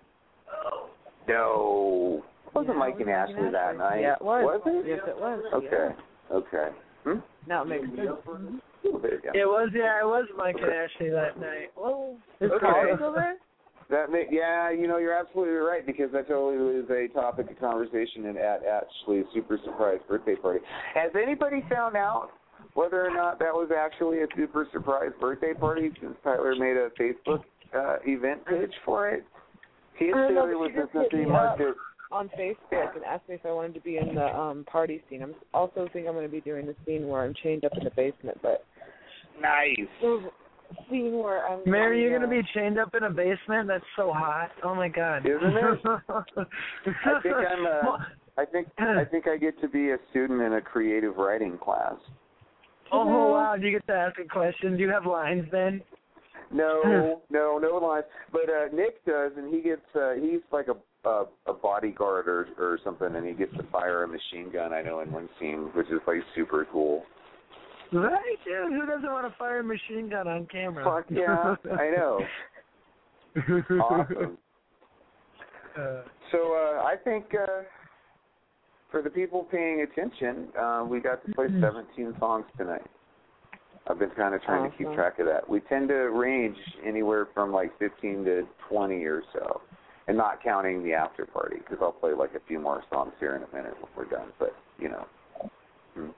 No. It wasn't Yeah, Mike it and was Mike Ashley and that Ashley. night. Yeah, it was. Was it? Yes, it was. Okay. Okay. Hmm? Now it makes sense. Mm-hmm. A little bit, yeah. It was, yeah, it was Mike and Ashley that night. Whoa. Is Okay. Carl still there? That may, yeah, you know, you're absolutely right, because that totally was a topic of conversation in, at Ashley's super surprise birthday party. Has anybody found out whether or not that was actually a super surprise birthday party, since Tyler made a Facebook uh, event page for it? He I don't know, said it but was she just just hit a me market. on Facebook and asked me if I wanted to be in the um party scene. I'm also think I'm going to be doing the scene where I'm chained up in the basement, but Nice. the scene where I'm Mary, you're uh, gonna be chained up in a basement? That's so hot. Oh my God. Isn't it? I think I'm a, I think I think I get to be a student in a creative writing class. Oh wow, do you get to ask a question? Do you have lines then? No, no, no lines. But uh, Nick does, and he gets uh, he's like a a, a bodyguard or or something, and he gets to fire a machine gun. I know in one scene, which is like super cool. Right, dude. Who doesn't want to fire a machine gun on camera? Fuck yeah, I know. Awesome. Uh, So uh, I think uh, for the people paying attention, uh, we got to play seventeen songs tonight. I've been kind of trying to keep Awesome. track of that. We tend to range anywhere from like fifteen to twenty or so, and not counting the after party, because I'll play like a few more songs here in a minute when we're done. But you know, hmm.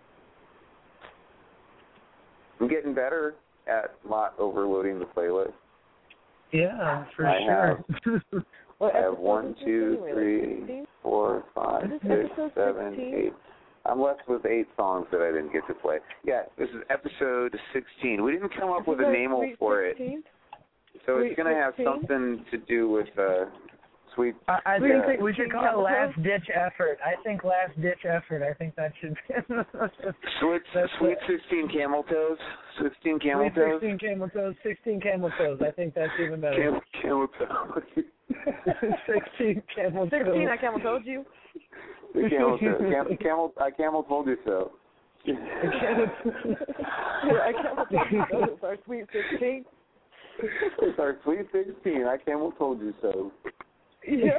I'm getting better at not overloading the playlist. yeah, for I sure. what I have episode one, is this two, anyway, like three, sixteen? four, five, Is this six, episode seven, sixteen? eight. I'm left with eight songs that I didn't get to play. Yeah, this is episode sixteen. We didn't come up with a name for it. So it's going to have something to do with uh, Sweet. I, I yeah. think we should call it Last Ditch Effort. I think Last Ditch Effort. I think that should be. Sweet, sweet sixteen Camel Toes? sixteen Camel Sweet Toes? sixteen Camel Toes. sixteen Camel Toes. I think that's even better. Cam, camel Toes. sixteen Camel Toes. sixteen, I camel told you. Camel Toes. Cam, camel, I camel told you so. I camel told you so. It's our Sweet sixteen. It's our Sweet sixteen. I camel told you so. Yeah.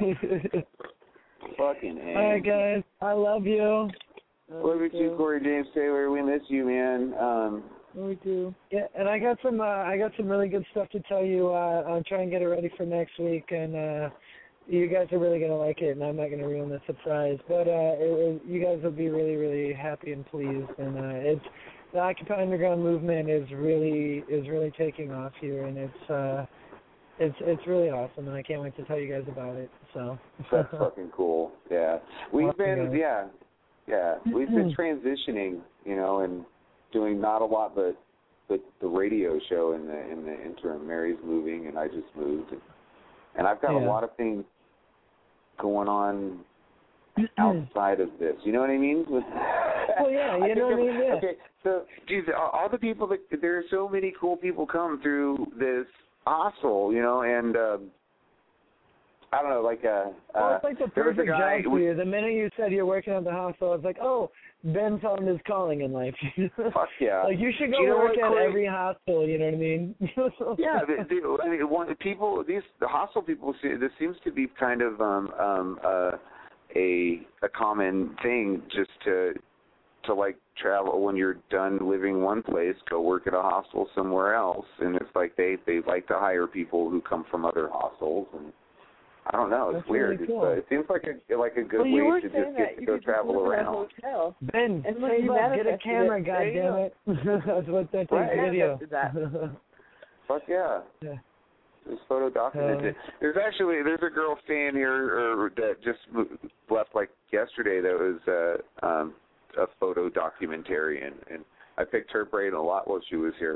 Fucking A. All right, guys. I love you. Love you too, Corey James Taylor. We miss you, man. Um, we do. Yeah, and I got some. Uh, I got some really good stuff to tell you. Uh, I'll try and get it ready for next week, and uh, you guys are really gonna like it. And I'm not gonna ruin the surprise, but uh, it, it, you guys will be really, really happy and pleased. And uh, it's the Occupy Underground movement is really is really taking off here, and it's. Uh, It's it's really awesome, and I can't wait to tell you guys about it. So that's fucking cool. Yeah, we've been yeah, yeah, we've been transitioning, you know, and doing not a lot, but but the radio show in the in the interim. Mary's moving, and I just moved, and, and I've got yeah. a lot of things going on outside of this. You know what I mean? Well, yeah, you know what I mean. Yeah. Okay, so geez, all the people that there are so many cool people come through this hostel, you know, and uh, I don't know, like uh, well, it's like the there was a perfect guy. job for you. The minute you said you're working at the hostel, I was like, oh, Ben found his calling in life. Fuck yeah! Like you should go you know work what, at Corey? every hostel. You know what I mean? yeah, the, the, I mean, one, people, these the hostel people. See, this seems to be kind of um, um, uh, a a common thing, just to to like travel when you're done living one place, go work at a hostel somewhere else, and it's like they they like to hire people who come from other hostels, and I don't know, it's That's weird. Really cool. It's, uh, it seems like a like a good well, you way were to just saying get that to you go could travel just live in a around. hotel. Ben, and save you up, get a manifested camera, it. There you goddammit. That's what that takes Right. video. That. Fuck yeah. Yeah. There's photo documented. Uh, there's actually there's a girl staying here or that just left like yesterday that was uh, um, a photo documentarian, and I picked her brain a lot while she was here.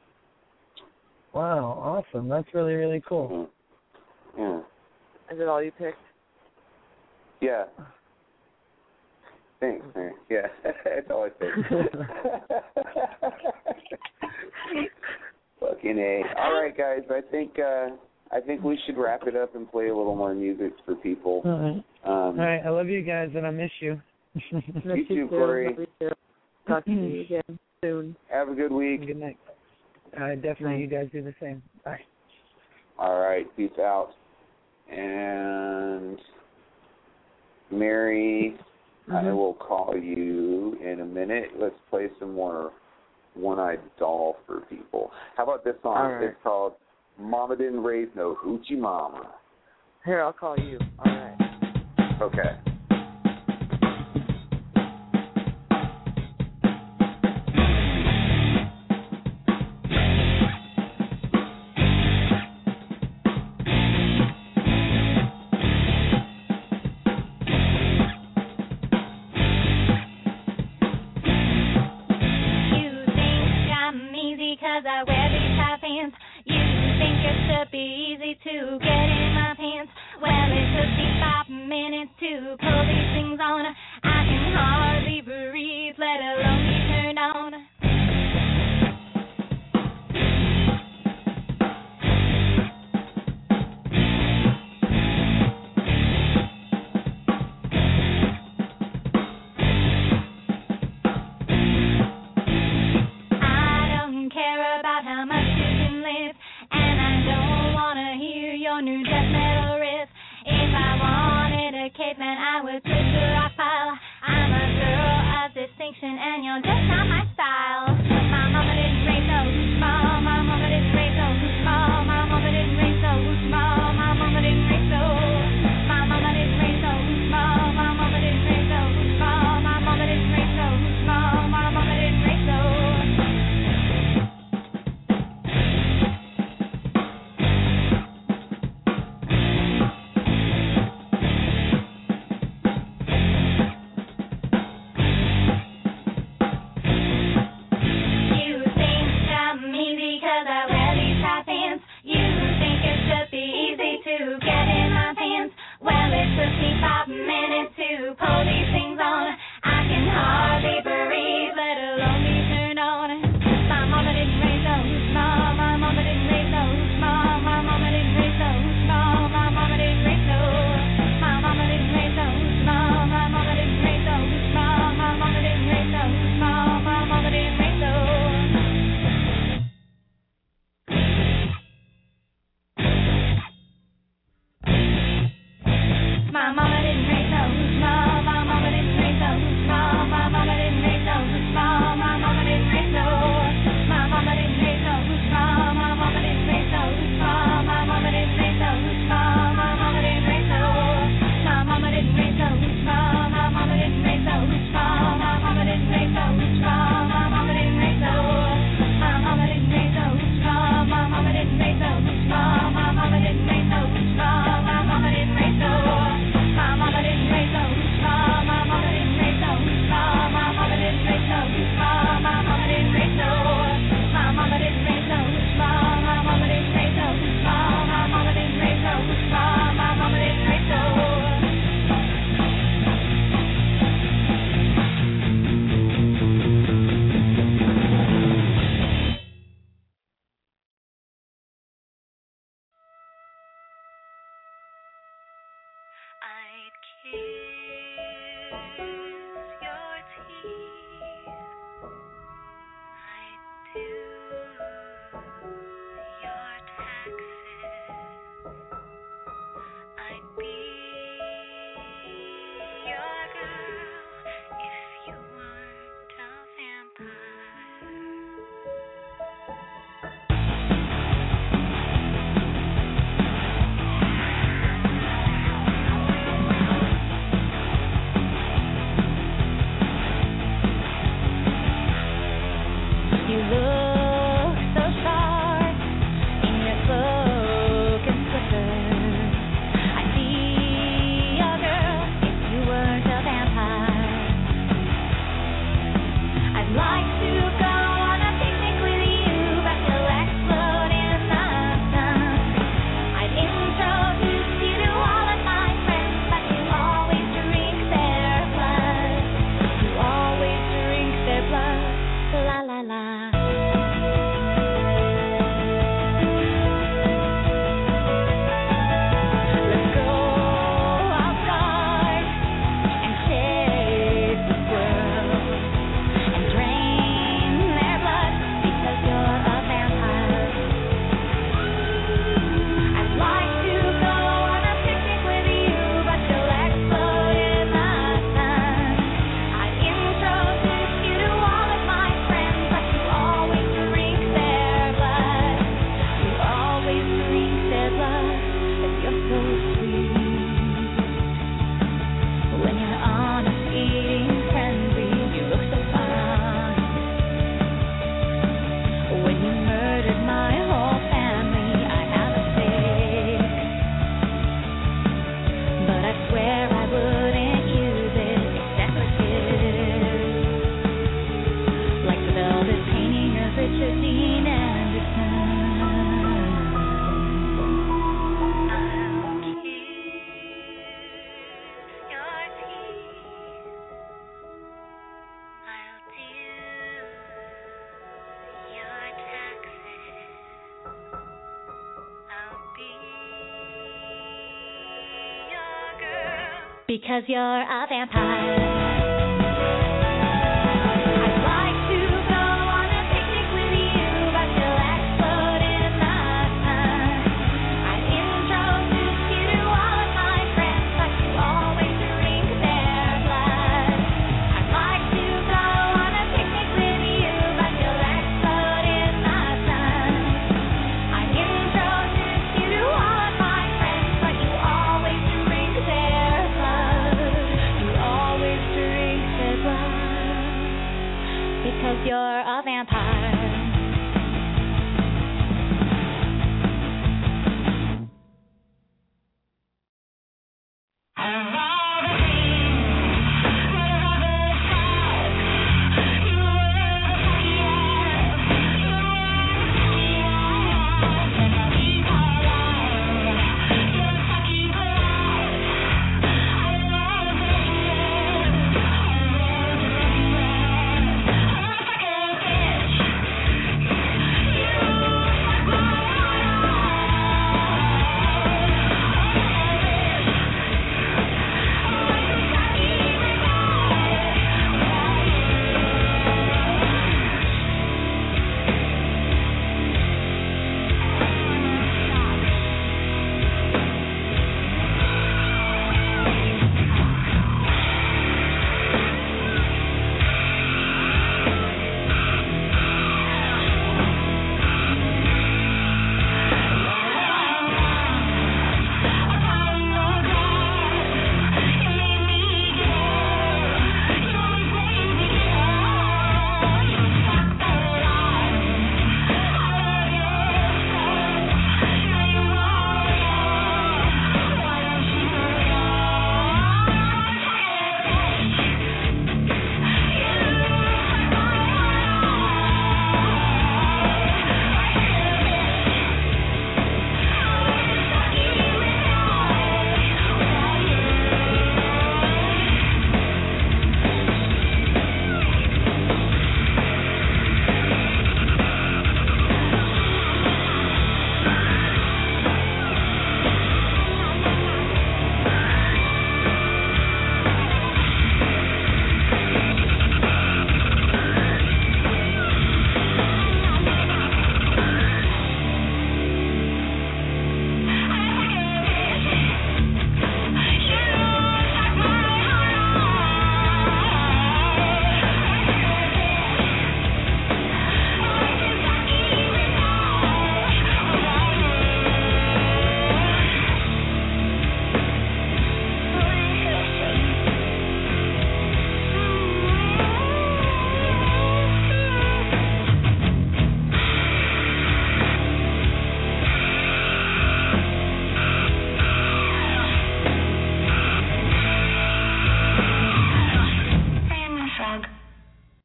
Wow, awesome. That's really, really cool. Mm-hmm. Yeah. Is it all you picked? Yeah. Thanks, man. Yeah, that's all I picked. Fucking A. All right, guys. I think uh, I think we should wrap it up and play a little more music for people. All right. Um, All right. I love you guys, and I miss you. You too, Corey. Talk to you again soon. Have a good week. Good night. Uh, definitely, you guys do the same. Bye. All right. Peace out. And Mary, Mm-hmm. I will call you in a minute. Let's play some more One-Eyed Doll for people. How about this song? All right. It's called Mama Didn't Raise No Hoochie Mama. Here, I'll call you. All right. Okay. I wear these high pants. You think it should be easy to get in my pants? Well, it took me five minutes to pull these things on. I can hardly breathe, let alone be turned on. New death metal riff. If I wanted a caveman, I would twist a rock pile. I'm a girl of distinction, and you're just not my style. My mama didn't raise no small. My mama didn't raise no small. My mama didn't raise no small. My mama didn't raise no. My mama didn't raise no small. My mama didn't raise no small. My mama didn't raise no small. My mama didn't raise no. Because you're a vampire.